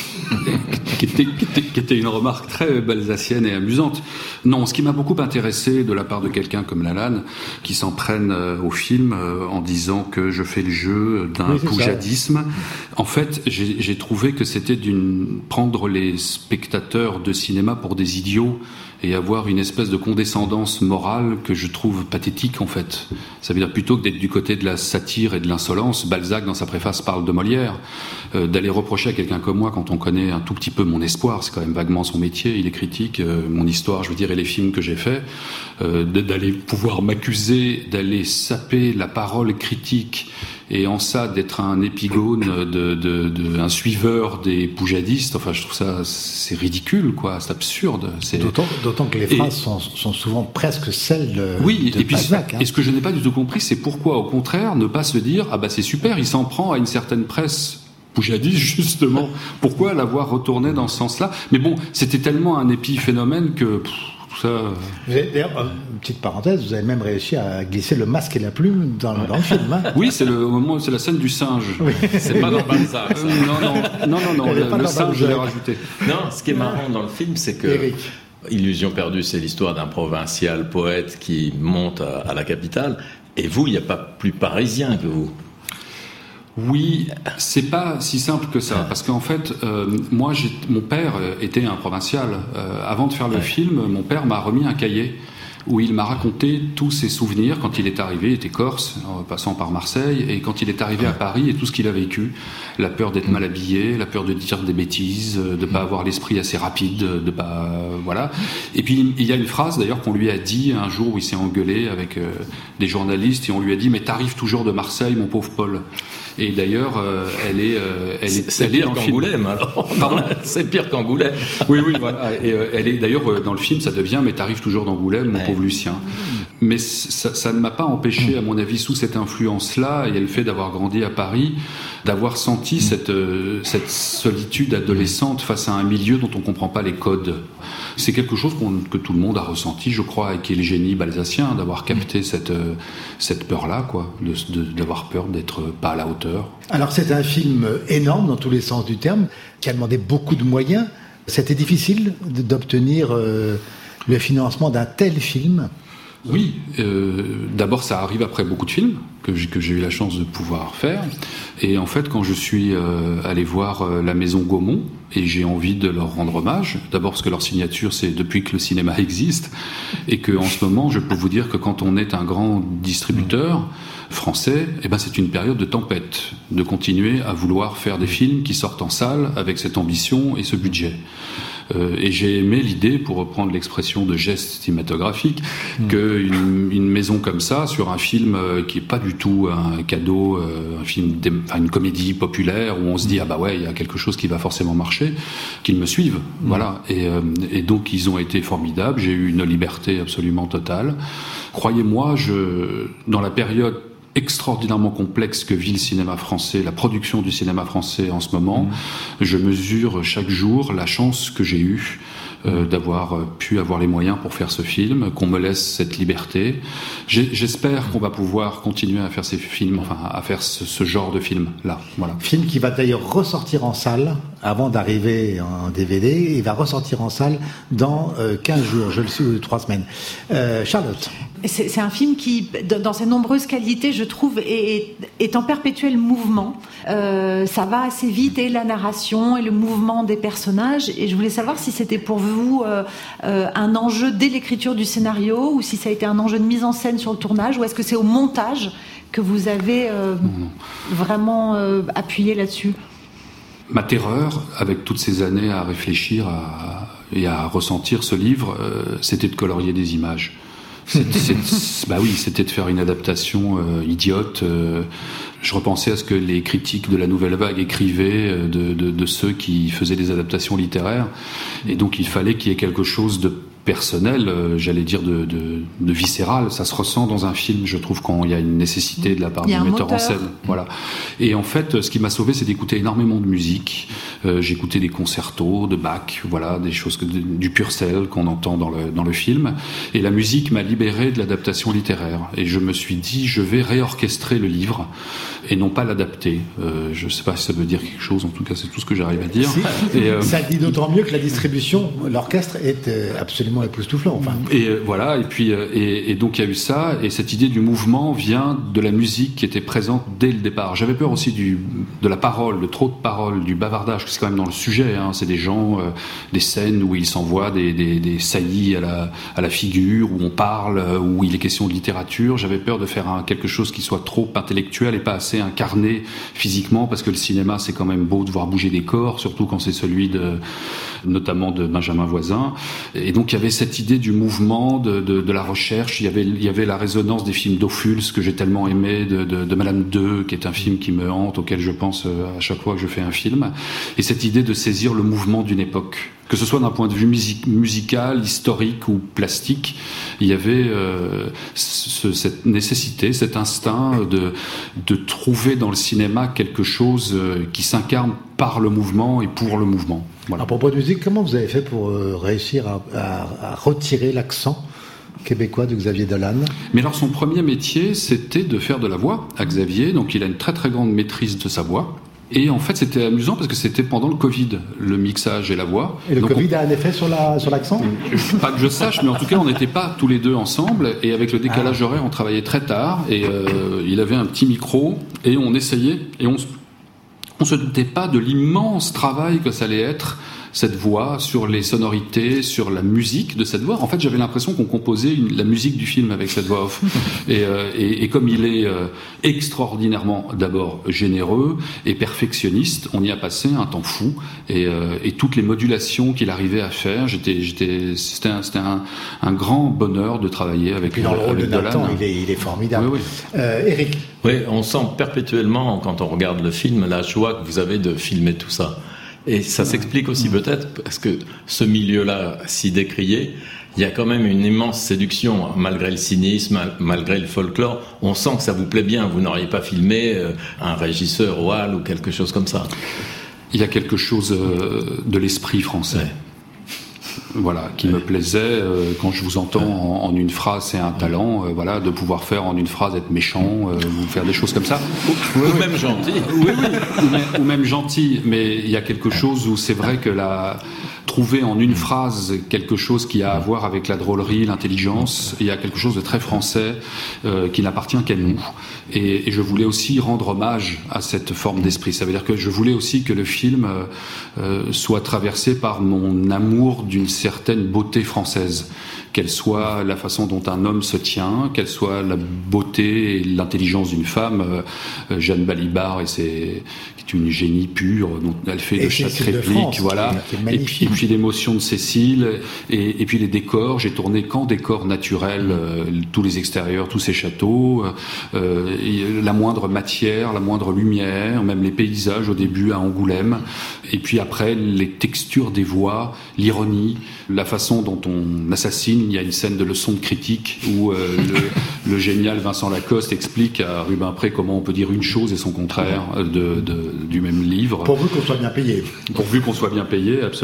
qui, était, qui, était, qui était une remarque très balsacienne et amusante. Non, ce qui m'a beaucoup intéressé de la part de quelqu'un comme Lalanne, qui s'en prenne euh, au film euh, en disant que je fais le jeu d'un oui, poujadisme. En fait, j'ai, j'ai trouvé que c'était d'une prendre les spectateurs de cinéma pour des idiots et avoir une espèce de condescendance morale que je trouve pathétique en fait. Ça veut dire plutôt que d'être du côté de la satire et de l'insolence, Balzac dans sa préface parle de Molière, euh, d'aller reprocher à quelqu'un comme moi quand on connaît un tout petit peu mon espoir, c'est quand même vaguement son métier, il est critique, euh, mon histoire je veux dire et les films que j'ai faits, euh, d'aller pouvoir m'accuser d'aller saper la parole critique et en ça d'être un épigone, de, de, de, un suiveur des poujadistes, enfin je trouve ça c'est ridicule quoi, c'est absurde. C'est... D'autant, d'autant que les phrases et... sont, sont souvent presque celles de, oui, de et puis, Balzac. Hein. Et ce que je n'ai pas du tout compris, c'est pourquoi au contraire ne pas se dire ah bah c'est super, il s'en prend à une certaine presse poujadiste justement. Pourquoi l'avoir retourné dans ce sens-là? Mais bon, c'était tellement un épiphénomène que. Pff, Ça... Vous avez, d'ailleurs, une petite parenthèse, vous avez même réussi à glisser le masque et la plume dans, dans le film. Hein. Oui, c'est le moment, c'est la scène du singe. Oui. C'est pas dans Balzac. Ça. Non, non, non, non, non le, le singe, je l'ai rajouté. Non, ce qui est marrant dans le film, c'est que Eric. Illusion perdue, c'est l'histoire d'un provincial poète qui monte à, à la capitale. Et vous, il n'y a pas plus parisien que vous. Oui, c'est pas si simple que ça, parce qu'en fait, euh, moi, j'ai, mon père était un provincial. Euh, avant de faire le ouais. film, mon père m'a remis un cahier où il m'a raconté tous ses souvenirs quand il est arrivé, il était corse, en passant par Marseille, et quand il est arrivé à Paris et tout ce qu'il a vécu, la peur d'être mal habillé, la peur de dire des bêtises, de pas avoir l'esprit assez rapide, de pas, euh, voilà. Et puis il y a une phrase d'ailleurs qu'on lui a dit un jour où il s'est engueulé avec euh, des journalistes et on lui a dit mais t'arrives toujours de Marseille, mon pauvre Paul. Et d'ailleurs, euh, elle est, euh, elle est, c'est elle pire est qu'Angoulême. Alors, pardon, c'est pire qu'Angoulême. Oui, oui, voilà. Et euh, elle est d'ailleurs euh, dans le film, ça devient, mais t'arrives toujours d'Angoulême, mon ouais. pauvre Lucien. Mais ça, ça ne m'a pas empêché, à mon avis, sous cette influence-là et le fait d'avoir grandi à Paris, d'avoir senti cette, euh, cette solitude adolescente face à un milieu dont on comprend pas les codes. C'est quelque chose qu'on, que tout le monde a ressenti, je crois, et qui est le génie balsacien, d'avoir capté cette, euh, cette peur-là, quoi, de, de, d'avoir peur d'être pas à la hauteur. Alors c'est un film énorme dans tous les sens du terme, qui a demandé beaucoup de moyens. C'était difficile d'obtenir euh, le financement d'un tel film? Oui, euh, d'abord ça arrive après beaucoup de films que j'ai, que j'ai eu la chance de pouvoir faire. Et en fait, quand je suis euh, allé voir euh, la Maison Gaumont, et j'ai envie de leur rendre hommage, d'abord parce que leur signature c'est depuis que le cinéma existe, et que en ce moment, je peux vous dire que quand on est un grand distributeur français, eh ben c'est une période de tempête, de continuer à vouloir faire des films qui sortent en salle avec cette ambition et ce budget. Euh, et j'ai aimé l'idée, pour reprendre l'expression de geste cinématographique, mmh. qu'une une maison comme ça, sur un film euh, qui est pas du tout un cadeau, euh, un film, enfin une comédie populaire où on se dit mmh. ah bah ouais, il y a quelque chose qui va forcément marcher, qu'ils me suivent, mmh. voilà. Et, euh, et donc ils ont été formidables. J'ai eu une liberté absolument totale. Croyez-moi, je dans la période extraordinairement complexe que vit le cinéma français, la production du cinéma français en ce moment, mmh. je mesure chaque jour la chance que j'ai eue euh, d'avoir pu avoir les moyens pour faire ce film, qu'on me laisse cette liberté. J'ai, j'espère qu'on va pouvoir continuer à faire ces films, enfin à faire ce, ce genre de film là. Voilà. Film qui va d'ailleurs ressortir en salle avant d'arriver en D V D. Il va ressortir en salle dans euh, quinze jours, je le sais, ou trois semaines. Euh, Charlotte. C'est, c'est un film qui, dans ses nombreuses qualités, je trouve, est, est en perpétuel mouvement. Euh, ça va assez vite, et la narration et le mouvement des personnages. Et je voulais savoir si c'était pour vous euh, euh, un enjeu dès l'écriture du scénario, ou si ça a été un enjeu de mise en scène sur le tournage, ou est-ce que c'est au montage que vous avez euh, vraiment euh, appuyé là-dessus? Ma terreur, avec toutes ces années à réfléchir à, et à ressentir ce livre, euh, c'était de colorier des images. C'était, c'est, bah oui, c'était de faire une adaptation euh, idiote. Euh, je repensais à ce que les critiques de la Nouvelle Vague écrivaient euh, de, de, de ceux qui faisaient des adaptations littéraires. Et donc il fallait qu'il y ait quelque chose de personnel, euh, j'allais dire de, de, de viscéral. Ça se ressent dans un film, je trouve, quand il y a une nécessité de la part du metteur moteur en scène. Voilà. Et en fait, ce qui m'a sauvé, c'est d'écouter énormément de musique. Euh, j'écoutais des concertos de Bach, voilà, des choses que, du Purcell qu'on entend dans le, dans le film. Et la musique m'a libéré de l'adaptation littéraire. Et je me suis dit, je vais réorchestrer le livre et non pas l'adapter. Euh, je ne sais pas si ça veut dire quelque chose, en tout cas, c'est tout ce que j'arrive à dire. Si. Et, euh, ça dit d'autant mieux que la distribution, l'orchestre est euh, absolument époustouflant. Enfin. Et euh, voilà, et puis euh, et, et donc il y a eu ça, et cette idée du mouvement vient de la musique qui était présente dès le départ. J'avais peur aussi du de la parole, de trop de paroles, du bavardage, parce que c'est quand même dans le sujet. Hein, c'est des gens, euh, des scènes où ils s'envoient des, des, des saillies à la à la figure, où on parle, euh, où il est question de littérature. J'avais peur de faire un, quelque chose qui soit trop intellectuel et pas assez incarné physiquement, parce que le cinéma c'est quand même beau de voir bouger des corps, surtout quand c'est celui de notamment de Benjamin Voisin. Et donc il y avait cette idée du mouvement, de, de, de la recherche. Il y avait, il y avait la résonance des films d'Ophuls que j'ai tellement aimé, de, de, de Madame deux, qui est un film qui me hante, auquel je pense à chaque fois que je fais un film. Et cette idée de saisir le mouvement d'une époque, que ce soit d'un point de vue music, musical, historique ou plastique, il y avait euh, ce, cette nécessité, cet instinct de, de trouver dans le cinéma quelque chose qui s'incarne par le mouvement et pour le mouvement. Voilà. À propos de musique, comment vous avez fait pour euh, réussir à, à, à retirer l'accent québécois de Xavier Dolan? Mais alors son premier métier, c'était de faire de la voix à Xavier, donc il a une très très grande maîtrise de sa voix. Et en fait, c'était amusant parce que c'était pendant le Covid, le mixage et la voix. Et le donc Covid on... a un effet sur, la, sur l'accent? Pas que je sache, mais en tout cas, on n'était pas tous les deux ensemble. Et avec le décalage ah. horaire, on travaillait très tard. Et euh, il avait un petit micro et on essayait. Et on ne se doutait pas de l'immense travail que ça allait être, cette voix, sur les sonorités, sur la musique de cette voix. En fait, j'avais l'impression qu'on composait une, la musique du film avec cette voix off. Et, euh, et, et comme il est euh, extraordinairement, d'abord, généreux et perfectionniste, on y a passé un temps fou. Et, euh, et toutes les modulations qu'il arrivait à faire, j'étais, j'étais, c'était, un, c'était un, un grand bonheur de travailler avec Puis dans le rôle de Nathan, il est, il est formidable. Oui, oui. Euh, Eric. Oui, on sent perpétuellement, quand on regarde le film, la joie que vous avez de filmer tout ça. Et ça s'explique aussi peut-être parce que ce milieu-là, si décrié, il y a quand même une immense séduction, malgré le cynisme, malgré le folklore. On sent que ça vous plaît bien. Vous n'auriez pas filmé un régisseur au Hall ou quelque chose comme ça. Il y a quelque chose de l'esprit français. Ouais. Voilà, qui ouais. me plaisait. Euh, quand je vous entends en, en une phrase, c'est un talent. Euh, voilà, de pouvoir faire en une phrase être méchant, euh, ou faire des choses comme ça. Ou, ou même gentil. Oui, oui. ou, même, ou même gentil. Mais il y a quelque chose où c'est vrai que la trouver en une phrase quelque chose qui a à voir avec la drôlerie, l'intelligence, il y a quelque chose de très français euh, qui n'appartient qu'à nous. Et, et je voulais aussi rendre hommage à cette forme d'esprit. Ça veut dire que je voulais aussi que le film euh, euh, soit traversé par mon amour d'une certaine beauté française, qu'elle soit la façon dont un homme se tient, qu'elle soit la beauté et l'intelligence d'une femme. Euh, Jeanne Balibar, et c'est qui est une génie pure, dont elle fait et de chaque réplique, de France, voilà. Et puis, et puis l'émotion de Cécile, et, et puis les décors. J'ai tourné qu'en décors naturels, euh, tous les extérieurs, tous ces châteaux, euh, et la moindre matière, la moindre lumière, même les paysages au début à Angoulême, et puis après les textures des voix, l'ironie, la façon dont on assassine. Il y a une scène de leçon de critique où euh, le, le génial Vincent Lacoste explique à Rubempré comment on peut dire une chose et son contraire de, de, du même livre. Pourvu qu'on soit bien payé. Pourvu qu'on soit bien payé, absolument. Et,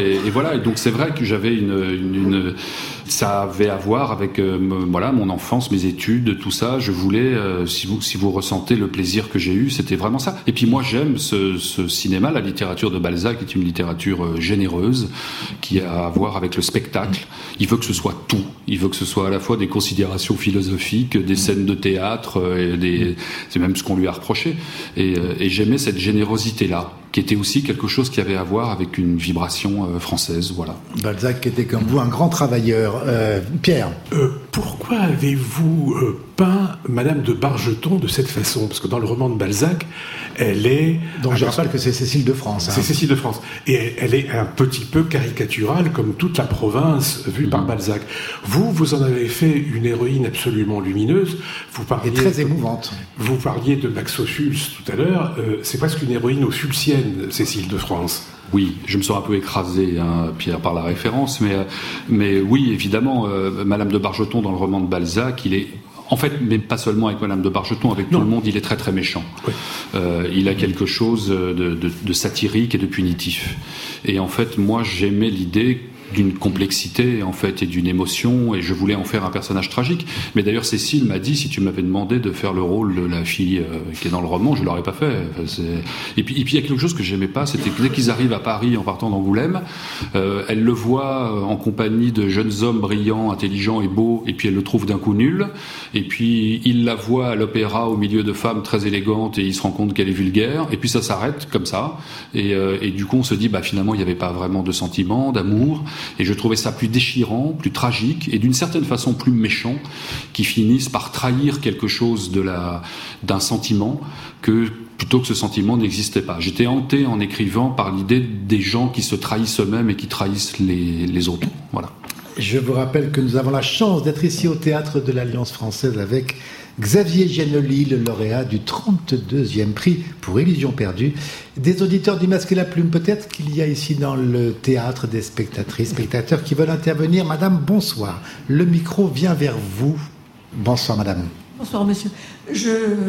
et, et voilà. Et donc c'est vrai que j'avais une, une, une ça avait à voir avec euh, me, voilà mon enfance, mes études, tout ça. Je voulais, euh, si vous si vous ressentez le plaisir que j'ai eu, c'était vraiment ça. Et puis moi j'aime ce, ce cinéma, la littérature de Balzac est une littérature euh, généreuse qui a à voir avec le spectacle. Il veut que ce soit tout. Il veut que ce soit à la fois des considérations philosophiques, des scènes de théâtre, euh, et des, c'est même ce qu'on lui a reproché. Et, euh, et j'aimais cette générosité-là, qui était aussi quelque chose qui avait à voir avec une vibration euh, française, voilà. Balzac était comme vous un grand travailleur. Euh, Pierre euh, Pourquoi avez-vous euh, peint Madame de Bargeton de cette façon ? Parce que dans le roman de Balzac, elle est... Donc je rappelle que c'est Cécile de France. Hein. C'est Cécile de France. Et elle est un petit peu caricaturale, comme toute la province vue mmh. par Balzac. Vous, vous en avez fait une héroïne absolument lumineuse. Vous parliez et très de, émouvante. Vous parliez de Max Ophuls tout à l'heure. Euh, c'est presque une héroïne ophusienne, Cécile de France. Oui, je me sens un peu écrasé, hein, Pierre, par la référence, mais, mais oui, évidemment, euh, Madame de Bargeton, dans le roman de Balzac, il est... En fait, mais pas seulement avec Madame de Bargeton, avec non. tout le monde, il est très très méchant. Oui. Euh, il a quelque chose de, de, de satirique et de punitif. Et en fait, moi, j'aimais l'idée d'une complexité en fait et d'une émotion, et je voulais en faire un personnage tragique. Mais d'ailleurs Cécile m'a dit, si tu m'avais demandé de faire le rôle de la fille euh, qui est dans le roman, je l'aurais pas fait. Enfin, c'est... Et puis et puis il y a quelque chose que j'aimais pas, c'était que dès qu'ils arrivent à Paris en partant d'Angoulême, euh, elle le voit en compagnie de jeunes hommes brillants, intelligents et beaux, et puis elle le trouve d'un coup nul. Et puis il la voit à l'opéra au milieu de femmes très élégantes, et il se rend compte qu'elle est vulgaire. Et puis ça s'arrête comme ça. Et, euh, et du coup on se dit, bah finalement il n'y avait pas vraiment de sentiment, d'amour. Et je trouvais ça plus déchirant, plus tragique, et d'une certaine façon plus méchant, qui finissent par trahir quelque chose de la, d'un sentiment, que plutôt que ce sentiment n'existait pas. J'étais hanté en écrivant par l'idée des gens qui se trahissent eux-mêmes et qui trahissent les, les autres. Voilà. Je vous rappelle que nous avons la chance d'être ici au Théâtre de l'Alliance française avec Xavier Giannoli, le lauréat du trente-deuxième prix pour Illusion perdue. Des auditeurs du Masque et la Plume, peut-être qu'il y a ici dans le théâtre des spectatrices, spectateurs qui veulent intervenir. Madame, bonsoir. Le micro vient vers vous. Bonsoir, madame. Bonsoir, monsieur. Je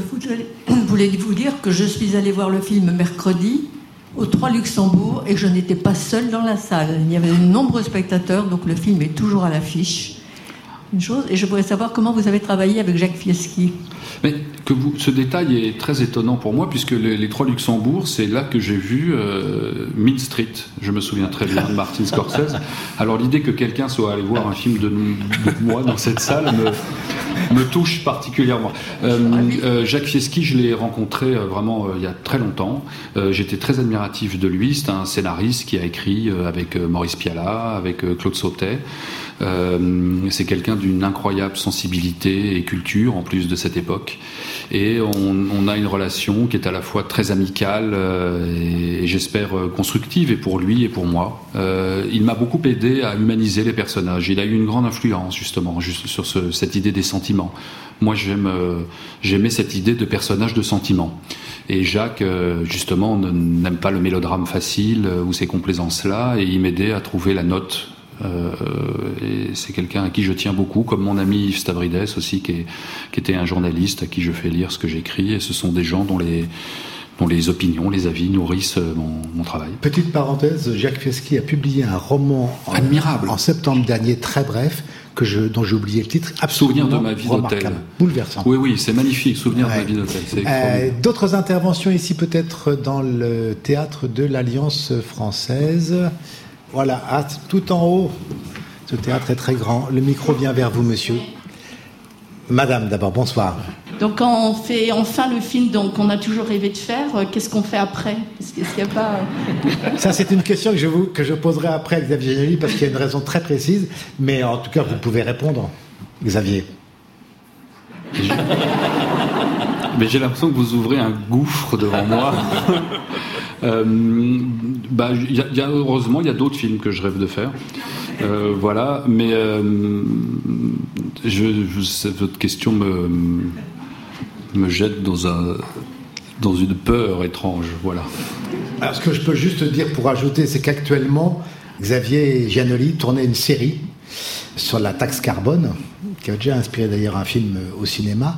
voulais vous dire que je suis allée voir le film mercredi au trois Luxembourg et je n'étais pas seule dans la salle. Il y avait de nombreux spectateurs, donc le film est toujours à l'affiche. Une chose, et je voudrais savoir comment vous avez travaillé avec Jacques Fieschi. Mais que vous, ce détail est très étonnant pour moi, puisque les, les trois Luxembourg, c'est là que j'ai vu euh, Mean Street. Je me souviens très bien de Martin Scorsese. Alors l'idée que quelqu'un soit allé voir un film de, de moi dans cette salle me, me touche particulièrement. Euh, euh, Jacques Fieschi, je l'ai rencontré euh, vraiment euh, il y a très longtemps. Euh, j'étais très admiratif de lui. C'est un scénariste qui a écrit euh, avec euh, Maurice Pialat, avec euh, Claude Sautet. Euh, c'est quelqu'un d'une incroyable sensibilité et culture en plus de cette époque, et on, on a une relation qui est à la fois très amicale euh, et, et j'espère euh, constructive, et pour lui et pour moi. Euh, il m'a beaucoup aidé à humaniser les personnages. Il a eu une grande influence justement juste sur ce, cette idée des sentiments. Moi j'aime, euh, j'aimais cette idée de personnage de sentiments. Et Jacques, euh, justement, n'aime pas le mélodrame facile euh, ou ces complaisances-là, et il m'aidait à trouver la note. Euh, et c'est quelqu'un à qui je tiens beaucoup, comme mon ami Yves Stavridès aussi, qui, est, qui était un journaliste à qui je fais lire ce que j'écris, et ce sont des gens dont les, dont les opinions, les avis nourrissent mon, mon travail. Petite parenthèse, Jacques Fieschi a publié un roman en, admirable en septembre dernier, très bref, que je, dont j'ai oublié le titre, absolument Souvenir de ma vie d'hôtel. Bouleversant. Oui, oui, c'est magnifique, Souvenir ouais. de ma vie d'hôtel. C'est euh, d'autres interventions ici peut-être dans le théâtre de l'Alliance française. Voilà, ah, tout en haut. Ce théâtre est très grand. Le micro vient vers vous, monsieur. Madame, d'abord, bonsoir. Donc, quand on fait enfin le film donc, qu'on a toujours rêvé de faire, euh, qu'est-ce qu'on fait après ? Est-ce qu'il n'y a pas... Ça, c'est une question que je, vous, que je poserai après à Xavier Giannoli, parce qu'il y a une raison très précise. Mais en tout cas, vous pouvez répondre, Xavier. Mais j'ai l'impression que vous ouvrez un gouffre devant moi. Euh, bah, y a, y a, heureusement, il y a d'autres films que je rêve de faire. Euh, voilà, mais euh, je, je, votre question me, me jette dans, un, dans une peur étrange. Voilà. Alors, ce que je peux juste dire pour ajouter, c'est qu'actuellement, Xavier Giannoli tournait une série sur la taxe carbone, qui a déjà inspiré d'ailleurs un film au cinéma,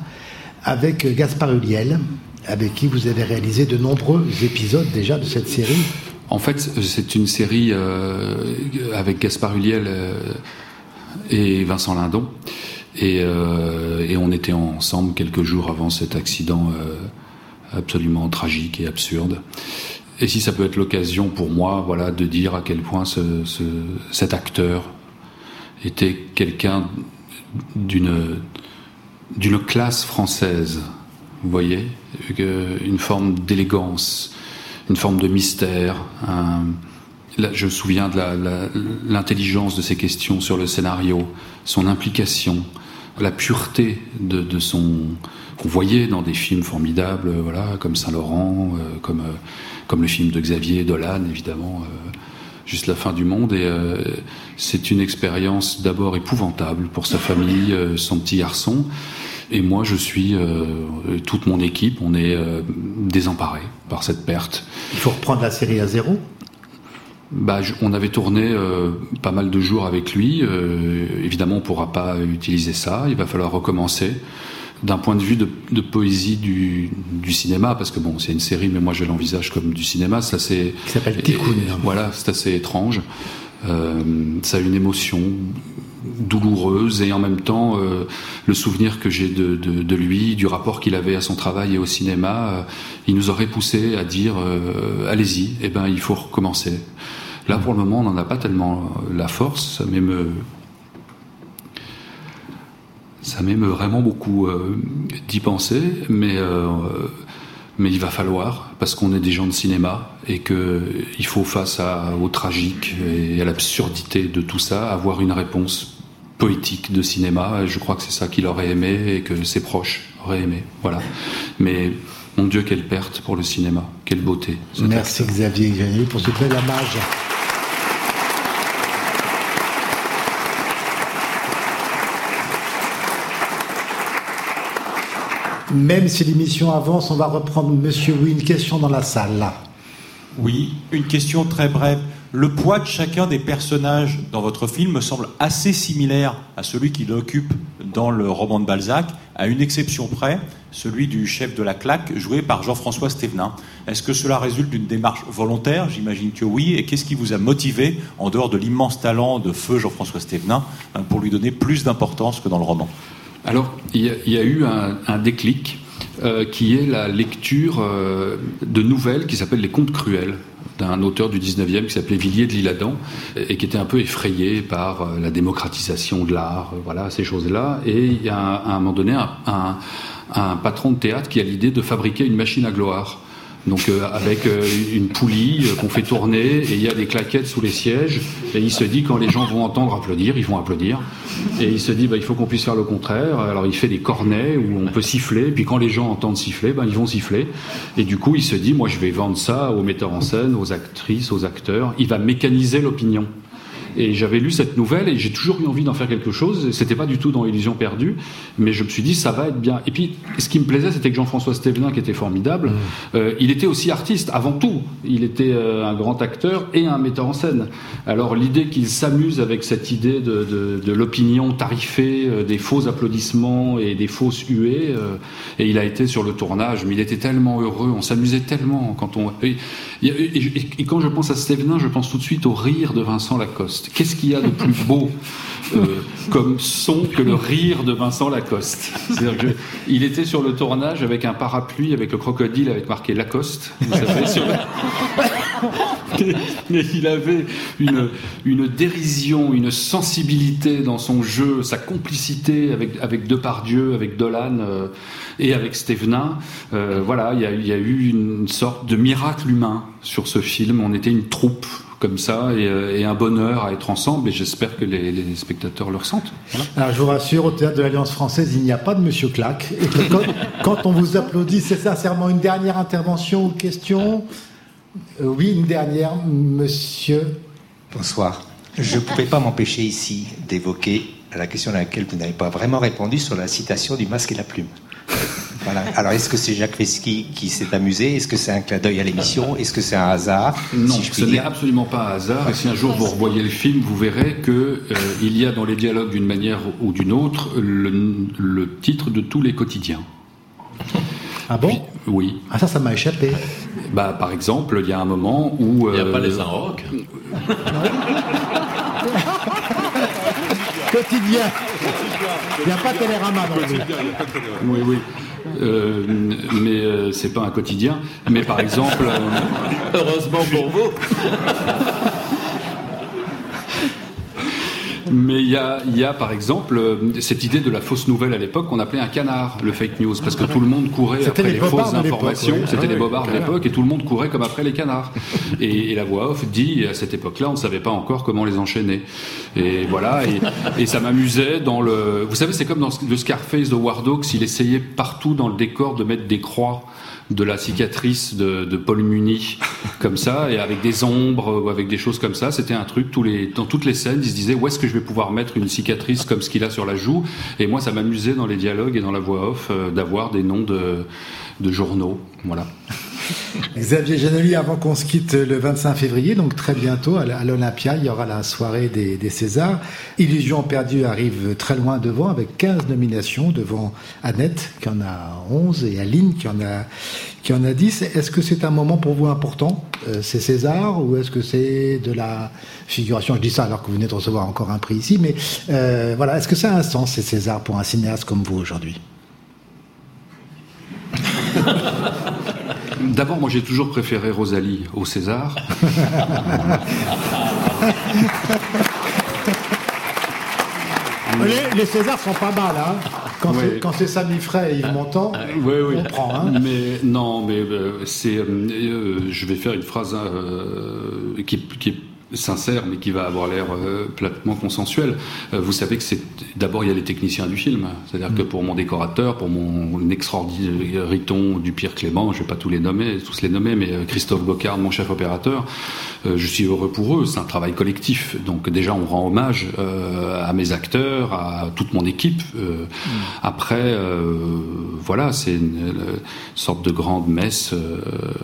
avec Gaspard Ulliel, avec qui vous avez réalisé de nombreux épisodes déjà de cette série. En fait, c'est une série euh, avec Gaspard Ulliel euh, et Vincent Lindon. Et, euh, et on était ensemble quelques jours avant cet accident euh, absolument tragique et absurde. Et si ça peut être l'occasion pour moi, voilà, de dire à quel point ce, ce, cet acteur était quelqu'un d'une, d'une classe française, vous voyez, une forme d'élégance, une forme de mystère. Un, là, je me souviens de la, la, l'intelligence de ses questions sur le scénario, son implication, la pureté de, de son qu'on voyait dans des films formidables, voilà, comme Saint-Laurent, euh, comme euh, comme le film de Xavier Dolan, évidemment, euh, juste la fin du monde. Et euh, c'est une expérience d'abord épouvantable pour sa famille, euh, son petit garçon. Et moi, je suis euh, toute mon équipe, on est euh, désemparés par cette perte. Il faut reprendre la série à zéro. Bah, je, on avait tourné euh, pas mal de jours avec lui. Euh, évidemment, on ne pourra pas utiliser ça. Il va falloir recommencer. D'un point de vue de, de poésie du, du cinéma, parce que bon, c'est une série, mais moi je l'envisage comme du cinéma. Ça, c'est, qui s'appelle Tikkun. Voilà, c'est assez étrange. Euh, ça a une émotion douloureuse et en même temps euh, le souvenir que j'ai de, de, de lui, du rapport qu'il avait à son travail et au cinéma, euh, il nous aurait poussé à dire euh, allez-y, eh ben il faut recommencer. Là pour le moment on n'en a pas tellement la force, ça m'émeut, ça m'émeut vraiment beaucoup euh, d'y penser, mais euh, mais il va falloir, parce qu'on est des gens de cinéma et que il faut, face à, au tragique et à l'absurdité de tout ça, avoir une réponse poétique de cinéma. Et je crois que c'est ça qu'il aurait aimé et que ses proches auraient aimé. Voilà. Mais mon Dieu, quelle perte pour le cinéma, quelle beauté. Merci acteur. Xavier Grenier pour ce bel hommage. Même si l'émission avance, on va reprendre Monsieur Oui, une question dans la salle, là. Oui, une question très brève. Le poids de chacun des personnages dans votre film me semble assez similaire à celui qu'il occupe dans le roman de Balzac, à une exception près, celui du chef de la claque, joué par Jean-François Stévenin. Est-ce que cela résulte d'une démarche volontaire ? J'imagine que oui. Et qu'est-ce qui vous a motivé, en dehors de l'immense talent de feu Jean-François Stévenin, pour lui donner plus d'importance que dans le roman ? Alors, il y, y a eu un, un déclic euh, qui est la lecture euh, de nouvelles qui s'appellent Les Contes cruels, d'un auteur du dix-neuvième qui s'appelait Villiers de l'Isle-Adam et qui était un peu effrayé par euh, la démocratisation de l'art, euh, voilà, ces choses-là. Et il y a un, à un moment donné un, un, un patron de théâtre qui a l'idée de fabriquer une machine à gloire. Donc euh, avec euh, une poulie euh, qu'on fait tourner et il y a des claquettes sous les sièges et il se dit quand les gens vont entendre applaudir, ils vont applaudir et il se dit bah, il faut qu'on puisse faire le contraire. Alors il fait des cornets où on peut siffler, puis quand les gens entendent siffler, bah, ils vont siffler et du coup il se dit moi je vais vendre ça aux metteurs en scène, aux actrices, aux acteurs. Il va mécaniser l'opinion. Et j'avais lu cette nouvelle et j'ai toujours eu envie d'en faire quelque chose. C'était pas du tout dans Illusion perdue, mais je me suis dit ça va être bien. Et puis, ce qui me plaisait, c'était que Jean-François Stévenin, qui était formidable, mmh. euh, il était aussi artiste avant tout. Il était euh, un grand acteur et un metteur en scène. Alors l'idée qu'il s'amuse avec cette idée de, de, de l'opinion tarifée, euh, des faux applaudissements et des fausses huées, euh, et il a été sur le tournage, mais il était tellement heureux, on s'amusait tellement quand on. Et, et, et, et quand je pense à Stévenin, je pense tout de suite au rire de Vincent Lacoste. Qu'est-ce qu'il y a de plus beau euh, comme son que le rire de Vincent Lacoste ? C'est-à-dire que je, il était sur le tournage avec un parapluie avec le crocodile avec marqué Lacoste. Vous savez, sur le... Mais il avait une, une dérision, une sensibilité dans son jeu, sa complicité avec, avec Depardieu, avec Dolan euh, et avec Stévenin. Euh, voilà, il y a, il y a eu une sorte de miracle humain sur ce film. On était une troupe comme ça et, et un bonheur à être ensemble et j'espère que les, les spectateurs le ressentent. Voilà. Alors je vous rassure, au Théâtre de l'Alliance Française, il n'y a pas de Monsieur Claque et que quand, quand on vous applaudit, c'est sincèrement une dernière intervention ou question. Euh, oui, une dernière, Monsieur. Bonsoir. Je ne pouvais pas m'empêcher ici d'évoquer la question à laquelle vous n'avez pas vraiment répondu sur la citation du Masque et la Plume. Voilà. Alors, est-ce que c'est Jacques Fesky qui s'est amusé ? Est-ce que c'est un clin d'œil à l'émission ? Est-ce que c'est un hasard ? Non, si je puis ce dire. n'est absolument pas un hasard. Et si un jour vous revoyez le film, vous verrez que euh, il y a dans les dialogues d'une manière ou d'une autre le, le titre de tous les quotidiens. Ah bon? Puis, oui. Ah ça, ça m'a échappé. Bah, par exemple, il y a un moment où... Il n'y a euh, pas les Inrocks. Quotidien. Il n'y a pas Télérama dans le livre. Oui, oui. Euh, mais euh, c'est pas un quotidien. Mais par exemple... euh, Heureusement pour vous. Mais il y a, il y a par exemple cette idée de la fausse nouvelle à l'époque qu'on appelait un canard, le fake news, parce que tout le monde courait C'était après les les, bobards fausses de l'époque, informations, oui. c'était Ah les oui, bobards de clair. l'époque, et tout le monde courait comme après les canards. Et, et la voix off dit, à cette époque-là, on ne savait pas encore comment les enchaîner. Et voilà, et, et ça m'amusait dans le... Vous savez, c'est comme dans le Scarface de War Dogs, il essayait partout dans le décor de mettre des croix de la cicatrice de, de Paul Muni, comme ça, et avec des ombres ou avec des choses comme ça. C'était un truc, tous les, dans toutes les scènes, il se disait où est-ce que je vais pouvoir mettre une cicatrice comme ce qu'il a sur la joue. Et moi, ça m'amusait dans les dialogues et dans la voix off euh, d'avoir des noms de, de journaux. Voilà. Xavier Giannoli, avant qu'on se quitte le vingt-cinq février, donc très bientôt à l'Olympia, il y aura la soirée des, des Césars. Illusion perdue arrive très loin devant avec quinze nominations devant Annette qui en a onze et Aline qui en a, qui en a dix. Est-ce que c'est un moment pour vous important, euh, ces Césars, ou est-ce que c'est de la figuration? Je dis ça alors que vous venez de recevoir encore un prix ici, mais euh, voilà, est-ce que ça a un sens, ces Césars, pour un cinéaste comme vous aujourd'hui? D'abord, moi j'ai toujours préféré Rosalie au César. les, les Césars sont pas mal, hein. Quand Ouais. c'est, quand c'est Samy Frey et Yves Montand, Oui, oui. on prend. Hein. Mais non, mais euh, c'est. Euh, je vais faire une phrase euh, qui, qui est sincère, mais qui va avoir l'air euh, platement consensuel. Euh, vous savez que c'est d'abord il y a les techniciens du film, c'est-à-dire mmh. que pour mon décorateur, pour mon extraordinaire Riton du Pierre Clément, je vais pas tous les nommer, tous les nommer, mais euh, Christophe Bocard, mon chef opérateur, euh, je suis heureux pour eux. C'est un travail collectif. Donc déjà on rend hommage euh, à mes acteurs, à toute mon équipe. Euh, mmh. Après, euh, voilà, c'est une, une sorte de grande messe euh,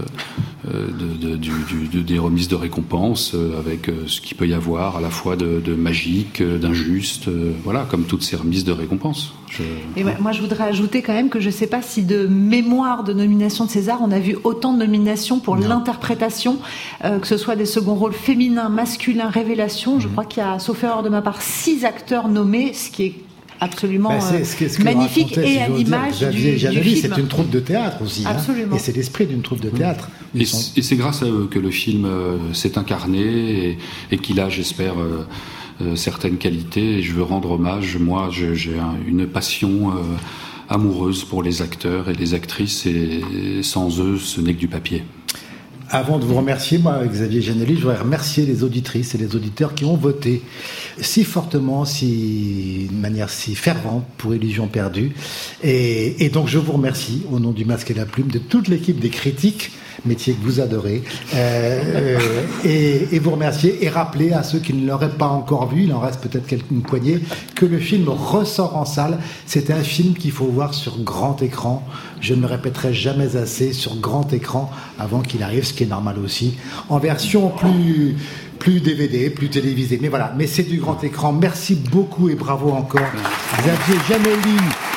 de, de, du, du, de, des remises de récompenses euh, avec ce qu'il peut y avoir à la fois de, de magique, d'injuste, euh, voilà, comme toutes ces remises de récompenses. Je... Et moi, je voudrais ajouter quand même que je ne sais pas si de mémoire de nomination de César, on a vu autant de nominations pour non. l'interprétation, euh, que ce soit des seconds rôles féminins, masculins, révélations. Mmh. Je crois qu'il y a, sauf erreur de ma part, six acteurs nommés, ce qui est absolument ben c'est, ce que, ce que magnifique et à l'image du, du Giannoli, film. C'est une troupe de théâtre aussi. Absolument. Hein, et c'est l'esprit d'une troupe de théâtre. Et, sont... et c'est grâce à eux que le film euh, s'est incarné et, et qu'il a, j'espère, euh, euh, certaines qualités. Et je veux rendre hommage. Moi, je, j'ai un, une passion euh, amoureuse pour les acteurs et les actrices. Et, et sans eux, ce n'est que du papier. Avant de vous remercier, moi, Xavier Giannoli, je voudrais remercier les auditrices et les auditeurs qui ont voté si fortement, si, de manière si fervente pour Illusion perdue. Et, et donc, je vous remercie, au nom du Masque et la Plume, de toute l'équipe des critiques, métier que vous adorez, euh, et, et vous remercier et rappeler à ceux qui ne l'auraient pas encore vu, il en reste peut-être quelques poignées, que le film ressort en salle. C'est un film qu'il faut voir sur grand écran. Je ne le répéterai jamais assez, sur grand écran avant qu'il arrive, ce qui est normal aussi, en version plus, plus D V D, plus télévisée. Mais voilà, mais c'est du grand écran. Merci beaucoup et bravo encore, Xavier Giannoli.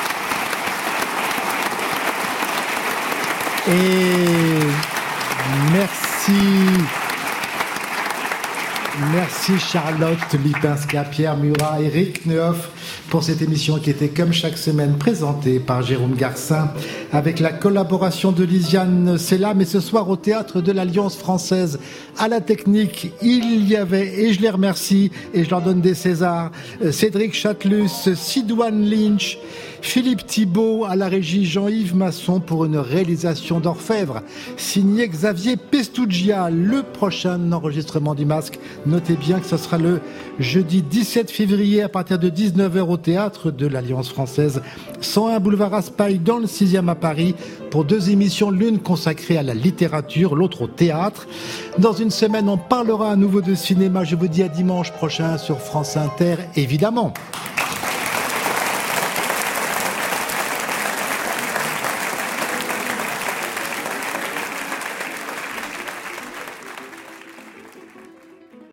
Et merci, merci Charlotte Lipinska, Pierre Murat, Eric Nehoff pour cette émission qui était comme chaque semaine présentée par Jérôme Garcin avec la collaboration de Lisiane Sella. Mais ce soir au Théâtre de l'Alliance Française, à la technique, il y avait, et je les remercie et je leur donne des Césars, Cédric Chatelus, Sidoine Lynch, Philippe Thibault, à la régie Jean-Yves Masson pour une réalisation d'orfèvre, signé Xavier Pestuggia. Le prochain enregistrement du Masque, notez bien que ce sera le jeudi dix-sept février à partir de dix-neuf heures au Théâtre de l'Alliance Française, cent un boulevard Raspail dans le sixième à Paris, pour deux émissions, l'une consacrée à la littérature, l'autre au théâtre. Dans une semaine, on parlera à nouveau de cinéma. Je vous dis à dimanche prochain sur France Inter, évidemment.